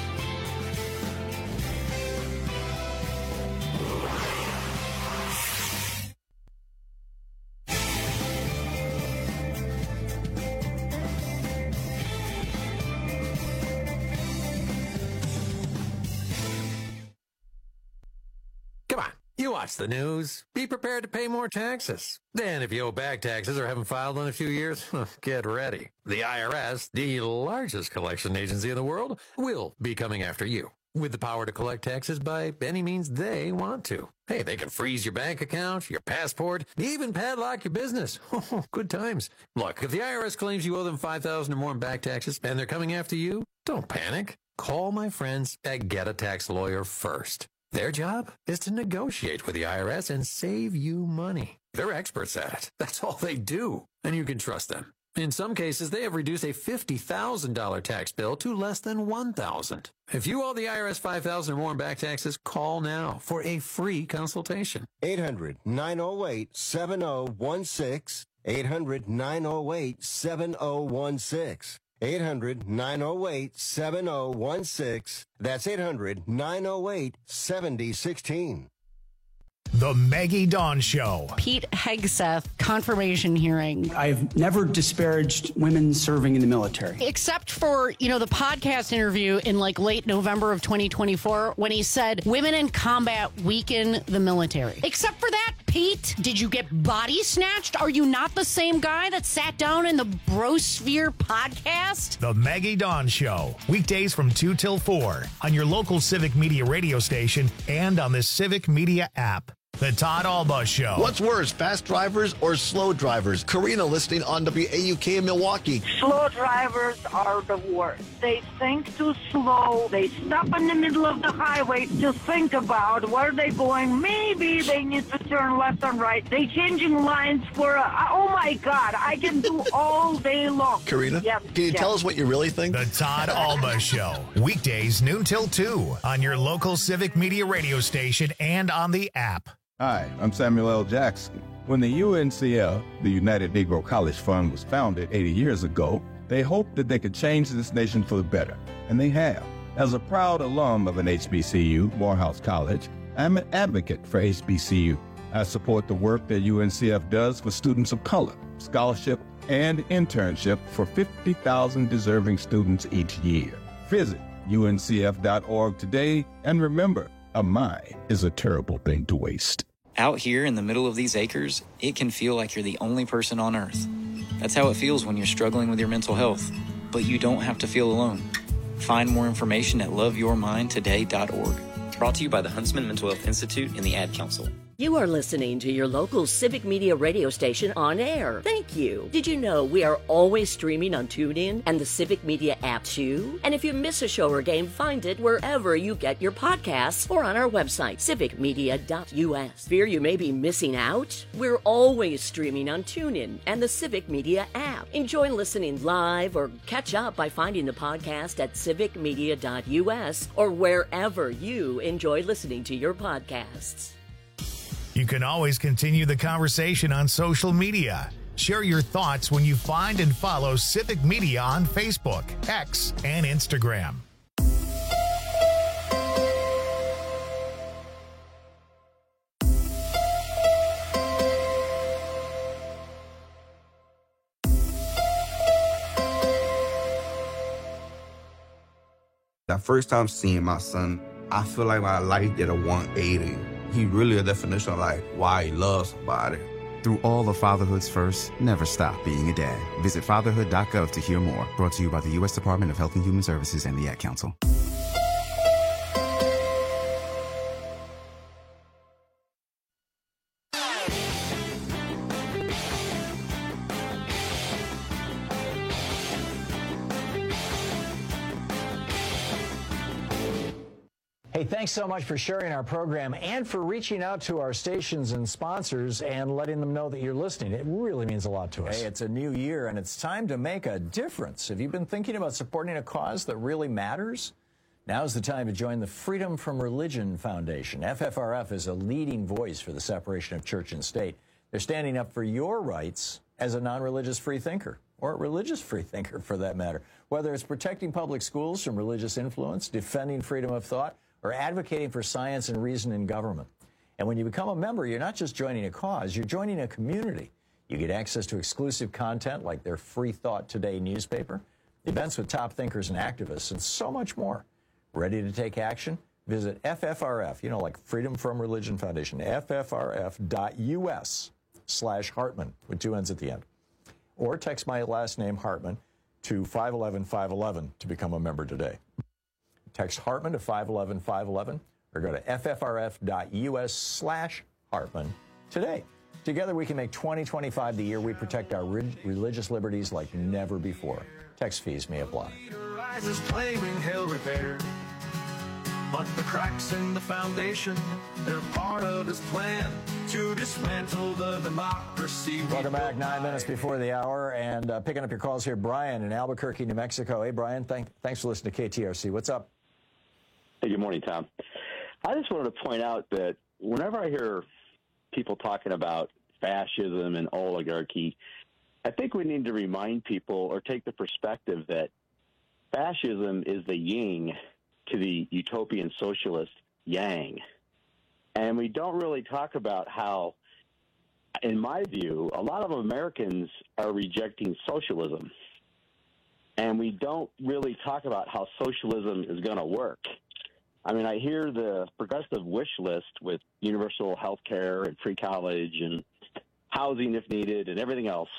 You watch the news. Be prepared to pay more taxes. Then if you owe back taxes or haven't filed in a few years, get ready. The I R S, the largest collection agency in the world, will be coming after you with the power to collect taxes by any means they want to. Hey, they can freeze your bank account, your passport, even padlock your business. Good times. Look, if the I R S claims you owe them five thousand dollars or more in back taxes and they're coming after you, don't panic. Call my friends at Get a Tax Lawyer first. Their job is to negotiate with the I R S and save you money. They're experts at it. That's all they do. And you can trust them. In some cases, they have reduced a fifty thousand dollars tax bill to less than one thousand dollars. If you owe the I R S five thousand dollars or more in back taxes, call now for a free consultation. eight hundred, nine oh eight, seven oh one six. eight hundred, nine oh eight, seven oh one six. eight hundred, nine oh eight, seven oh one six. That's eight hundred, nine oh eight, seven oh one six. The Maggie Dawn Show. Pete Hegseth confirmation hearing. I've never disparaged women serving in the military. Except for, you know, the podcast interview in like late November of twenty twenty-four when he said women in combat weaken the military. Except for that, Pete, did you get body snatched? Are you not the same guy that sat down in the Brosphere podcast? The Maggie Dawn Show. Weekdays from two till four on your local Civic Media radio station and on the Civic Media app. The Todd Alba Show. What's worse, fast drivers or slow drivers? Karina listening on W A U K in Milwaukee. Slow drivers are the worst. They think too slow. They stop in the middle of the highway to think about where they're going. Maybe they need to turn left and right. They changing lines for, a, oh my God, I can do all day long. Karina, yes, can you yes. tell us what you really think? The Todd Alba Show. Weekdays noon till two on your local Civic Media radio station and on the app. Hi, I'm Samuel L. Jackson. When the U N C F, the United Negro College Fund, was founded eighty years ago, they hoped that they could change this nation for the better, and they have. As a proud alum of an H B C U, Morehouse College, I'm an advocate for H B C U. I support the work that U N C F does for students of color, scholarship, and internship for fifty thousand deserving students each year. Visit U N C F dot org today, and remember, a mind is a terrible thing to waste. Out here in the middle of these acres, it can feel like you're the only person on earth. That's how it feels when you're struggling with your mental health. But you don't have to feel alone. Find more information at love your mind today dot org. Brought to you by the Huntsman Mental Health Institute and the Ad Council. You are listening to your local Civic Media radio station on air. Thank you. Did you know we are always streaming on TuneIn and the Civic Media app too? And if you miss a show or game, find it wherever you get your podcasts or on our website, civic media dot U S. Fear you may be missing out? We're always streaming on TuneIn and the Civic Media app. Enjoy listening live or catch up by finding the podcast at civic media dot U S or wherever you enjoy listening to your podcasts. You can always continue the conversation on social media. Share your thoughts when you find and follow Civic Media on Facebook, X, and Instagram. That first time seeing my son, I feel like my life did a one eighty. He really a definition of like why he loves somebody. Through all of fatherhood's first, never stop being a dad. Visit fatherhood dot gov to hear more. Brought to you by the U S Department of Health and Human Services and the Ad Council. Hey, thanks so much for sharing our program and for reaching out to our stations and sponsors and letting them know that you're listening. It really means a lot to us. Hey, it's a new year, and it's time to make a difference. Have you been thinking about supporting a cause that really matters? Now's the time to join the Freedom from Religion Foundation. F F R F is a leading voice for the separation of church and state. They're standing up for your rights as a non-religious freethinker, or a religious freethinker for that matter. Whether it's protecting public schools from religious influence, defending freedom of thought, or advocating for science and reason in government. And when you become a member, you're not just joining a cause, you're joining a community. You get access to exclusive content like their Free Thought Today newspaper, events with top thinkers and activists, and so much more. Ready to take action? Visit F F R F, you know, like Freedom from Religion Foundation, F F R F dot U S slash Hartman, with two N's at the end. Or text my last name, Hartman, to five one one five one one to become a member today. Text Hartman to five one one five one one or go to F F R F dot U S slash Hartman today. Together we can make twenty twenty-five the year we protect our re- religious liberties like never before. Text fees may apply. Rises claiming he'll repair, but the cracks in the foundation, they're part of his plan to dismantle the democracy. Welcome back, nine minutes before the hour, and uh, picking up your calls here, Brian in Albuquerque, New Mexico. Hey, Brian, thank, thanks for listening to K T R C. What's up? Hey, good morning, Tom. I just wanted to point out that whenever I hear people talking about fascism and oligarchy, I think we need to remind people or take the perspective that fascism is the yin to the utopian socialist yang. And we don't really talk about how, in my view, a lot of Americans are rejecting socialism. And we don't really talk about how socialism is going to work. I mean, I hear the progressive wish list with universal health care and free college and housing if needed and everything else.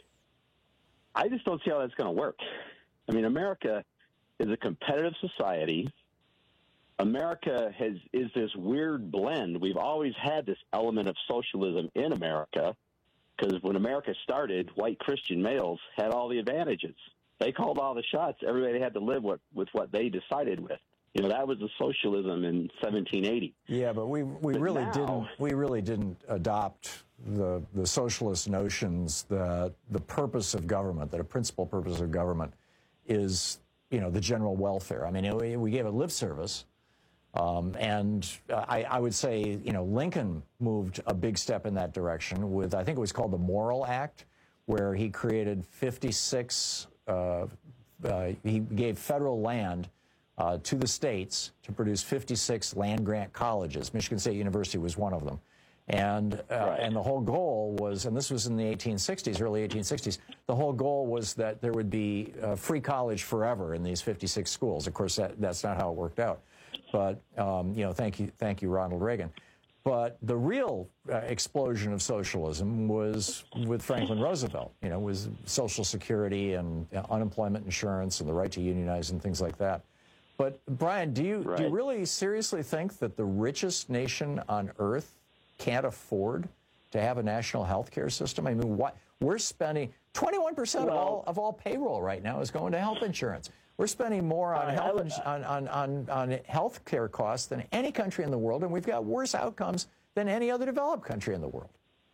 I just don't see how that's going to work. I mean, America is a competitive society. America has is this weird blend. We've always had this element of socialism in America because when America started, white Christian males had all the advantages. They called all the shots. Everybody had to live with, with what they decided with. You know, that was the socialism in seventeen eighty. Yeah, but we we but really now, didn't we really didn't adopt the the socialist notions that the purpose of government, that a principal purpose of government is, you know, the general welfare. I mean, we, we gave it lip service. Um, and I, I would say, you know, Lincoln moved a big step in that direction with, I think it was called the Morrill Act, where he created fifty-six, uh, uh, he gave federal land uh, to the states to produce fifty-six land-grant colleges. Michigan State University was one of them. And uh, right. and the whole goal was, and this was in the eighteen sixties, early eighteen sixties, the whole goal was that there would be uh, free college forever in these fifty-six schools. Of course, that, that's not how it worked out. But, um, you know, thank you, thank you, Ronald Reagan. But the real uh, explosion of socialism was with Franklin Roosevelt, you know, was Social Security and uh, unemployment insurance and the right to unionize and things like that. But, Brian, do you, right. do you really seriously think that the richest nation on earth can't afford to have a national health care system? I mean, what we're spending twenty-one percent well, of all of all payroll right now is going to health insurance. We're spending more on health ins- on, on on on health care costs than any country in the world, and we've got worse outcomes than any other developed country in the world.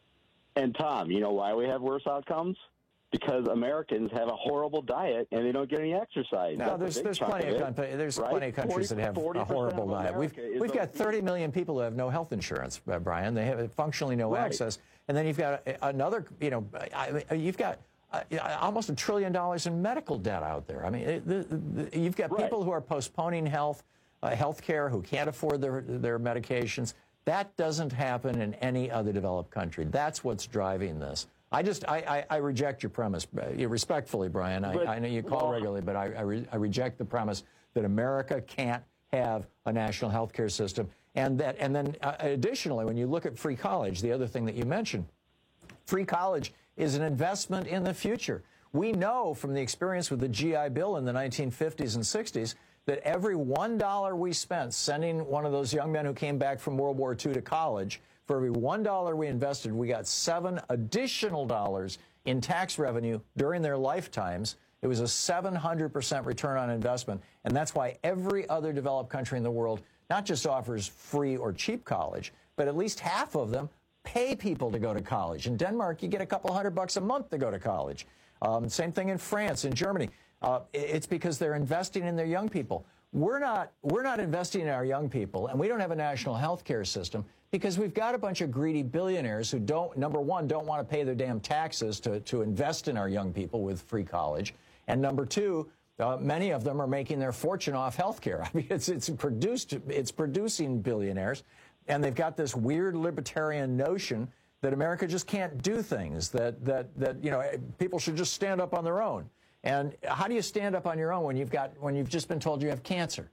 And Tom, you know why we have worse outcomes? Because Americans have a horrible diet and they don't get any exercise. No, there's there's plenty of, of it, there's right? plenty of countries forty, that have a horrible diet. We've we've got thirty million people who have no health insurance, uh, Brian. They have functionally no right. access, and then you've got another. You know, I, you've got uh, almost a trillion dollars in medical debt out there. I mean, it, the, the, you've got right. people who are postponing health uh, health care who can't afford their their medications. That doesn't happen in any other developed country. That's what's driving this. I just, I, I, I reject your premise, uh, respectfully, Brian. I, but, I know you call well, regularly, but I, I, re, I reject the premise that America can't have a national health care system. And that, and then uh, additionally, when you look at free college, the other thing that you mentioned, free college is an investment in the future. We know from the experience with the G I Bill in the nineteen fifties and sixties that every one dollar we spent sending one of those young men who came back from World War Two to college, for every one dollar we invested, we got seven additional dollars in tax revenue during their lifetimes. It was a seven hundred percent return on investment. And that's why every other developed country in the world not just offers free or cheap college, but at least half of them pay people to go to college. In Denmark, you get a couple hundred bucks a month to go to college. Um, same thing in France, in Germany. Uh, it's because they're investing in their young people. We're not, we're not investing in our young people, and we don't have a national health care system because we've got a bunch of greedy billionaires who don't, number one, don't want to pay their damn taxes to, to invest in our young people with free college. And number two, uh, many of them are making their fortune off health care. I mean, it's, it's produced, it's producing billionaires, and they've got this weird libertarian notion that America just can't do things, that, that, that, you know, people should just stand up on their own. And how do you stand up on your own when you've got, when you've just been told you have cancer?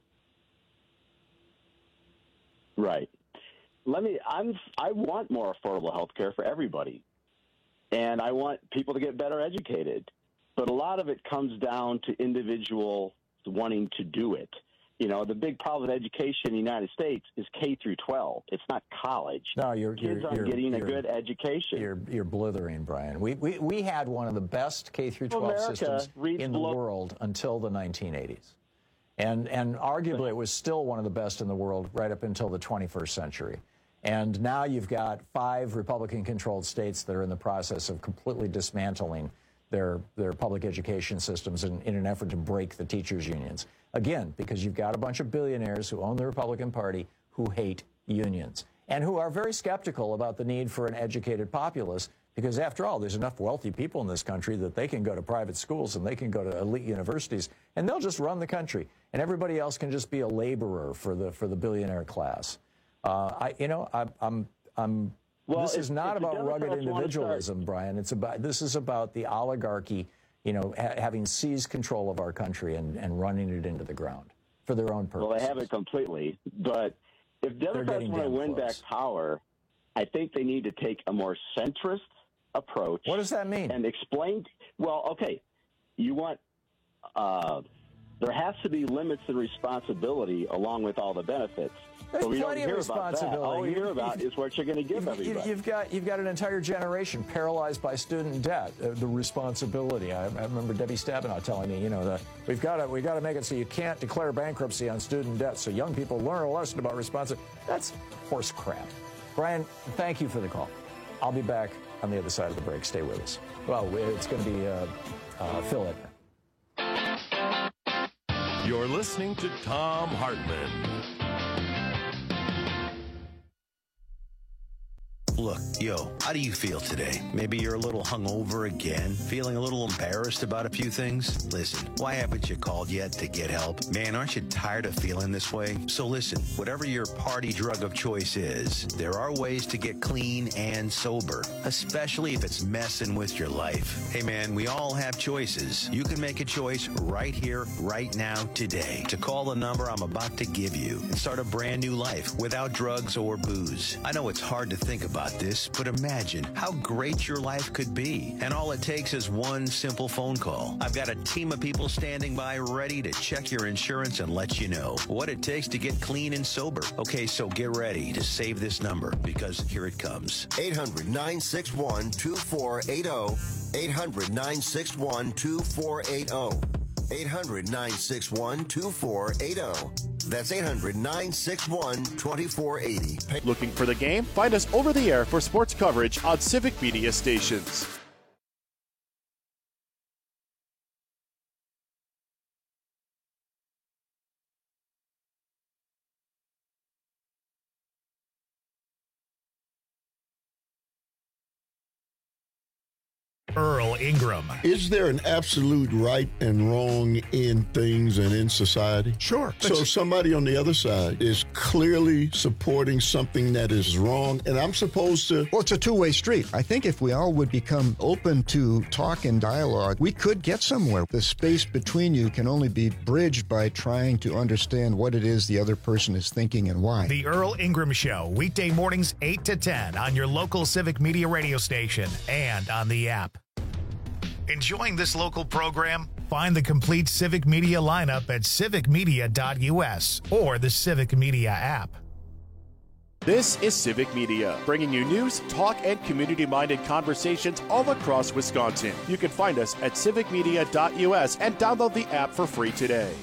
Right. Let me, I'm, I want more affordable health care for everybody. And I want people to get better educated. But a lot of it comes down to individuals wanting to do it. You know, the big problem with education in the United States is K through twelve. It's not college. No, you're Kids you're, aren't you're, getting you're, a good education. You're you're blithering, Brian. We we we had one of the best K through twelve America systems in the below- world until the nineteen eighties, and and arguably it was still one of the best in the world right up until the twenty-first century. And now you've got five Republican-controlled states that are in the process of completely dismantling their their public education systems in, in an effort to break the teachers' unions. Again, because you've got a bunch of billionaires who own the Republican Party who hate unions and who are very skeptical about the need for an educated populace because, after all, there's enough wealthy people in this country that they can go to private schools and they can go to elite universities and they'll just run the country. And everybody else can just be a laborer for the for the billionaire class. Uh, I, you know, I, I'm I'm. Well, this if, is not if about rugged individualism, start... Brian. It's about this is about the oligarchy, you know, ha- having seized control of our country and, and running it into the ground for their own purposes. Well, they haven't completely. But if Democrats want to win close. back power, I think they need to take a more centrist approach. What does that mean? And explain. Well, okay, you want. Uh, there has to be limits and responsibility along with all the benefits. There's but we plenty don't hear of responsibility. About that. All we hear about you, is what you're going to give you, everybody. You've got you've got an entire generation paralyzed by student debt. Uh, the responsibility. I, I remember Debbie Stabenow telling me, you know, that we've got to we've got to make it so you can't declare bankruptcy on student debt, so young people learn a lesson about responsibility. That's horse crap. Brian, thank you for the call. I'll be back on the other side of the break. Stay with us. Well, it's going to be uh, uh, Phil Edner. You're listening to Thom Hartmann. Look, yo, how do you feel today? Maybe you're a little hungover again, feeling a little embarrassed about a few things? Listen, why haven't you called yet to get help? Man, aren't you tired of feeling this way? So listen, whatever your party drug of choice is, there are ways to get clean and sober, especially if it's messing with your life. Hey man, we all have choices. You can make a choice right here, right now, today, to call the number I'm about to give you and start a brand new life without drugs or booze. I know it's hard to think about about this, but imagine how great your life could be. And all it takes is one simple phone call. I've got a team of people standing by ready to check your insurance and let you know what it takes to get clean and sober. Okay, so get ready to save this number because here it comes. eight hundred, nine six one, two four eight zero. eight hundred, nine six one, two four eight zero. eight hundred, nine six one, two four eight zero. That's eight hundred, nine six one, two four eight zero. Looking for the game? Find us over the air for sports coverage on Civic Media stations. Earl Ingram. Is there an absolute right and wrong in things and in society? Sure. So somebody on the other side is clearly supporting something that is wrong, and I'm supposed to... Well, it's a two-way street. I think if we all would become open to talk and dialogue, we could get somewhere. The space between you can only be bridged by trying to understand what it is the other person is thinking and why. The Earl Ingram Show, weekday mornings eight to ten on your local Civic Media radio station and on the app. Enjoying this local program? Find the complete Civic Media lineup at civic media dot u s or the Civic Media app. This is Civic Media, bringing you news, talk, and community-minded conversations all across Wisconsin. You can find us at civic media dot u s and download the app for free today.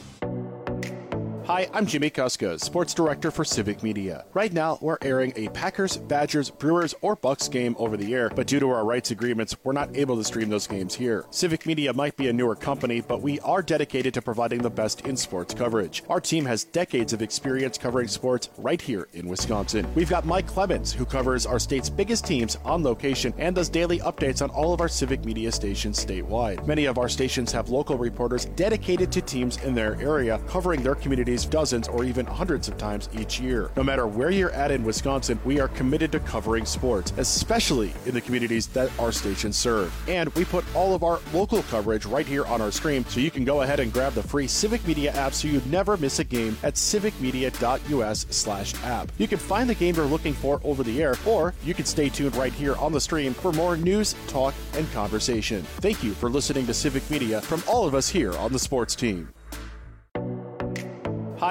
Hi, I'm Jimmy Kuska, Sports Director for Civic Media. Right now, we're airing a Packers, Badgers, Brewers, or Bucks game over the air, but due to our rights agreements, we're not able to stream those games here. Civic Media might be a newer company, but we are dedicated to providing the best in sports coverage. Our team has decades of experience covering sports right here in Wisconsin. We've got Mike Clemens, who covers our state's biggest teams on location and does daily updates on all of our Civic Media stations statewide. Many of our stations have local reporters dedicated to teams in their area, covering their communities dozens or even hundreds of times each year. No matter where you're at in Wisconsin, we are committed to covering sports, especially in the communities that our stations serve. And we put all of our local coverage right here on our screen, so you can go ahead and grab the free Civic Media app so you never miss a game at civic media dot u s slash app. You can find the game you're looking for over the air, or you can stay tuned right here on the stream for more news, talk, and conversation. Thank you for listening to Civic Media from all of us here on the sports team.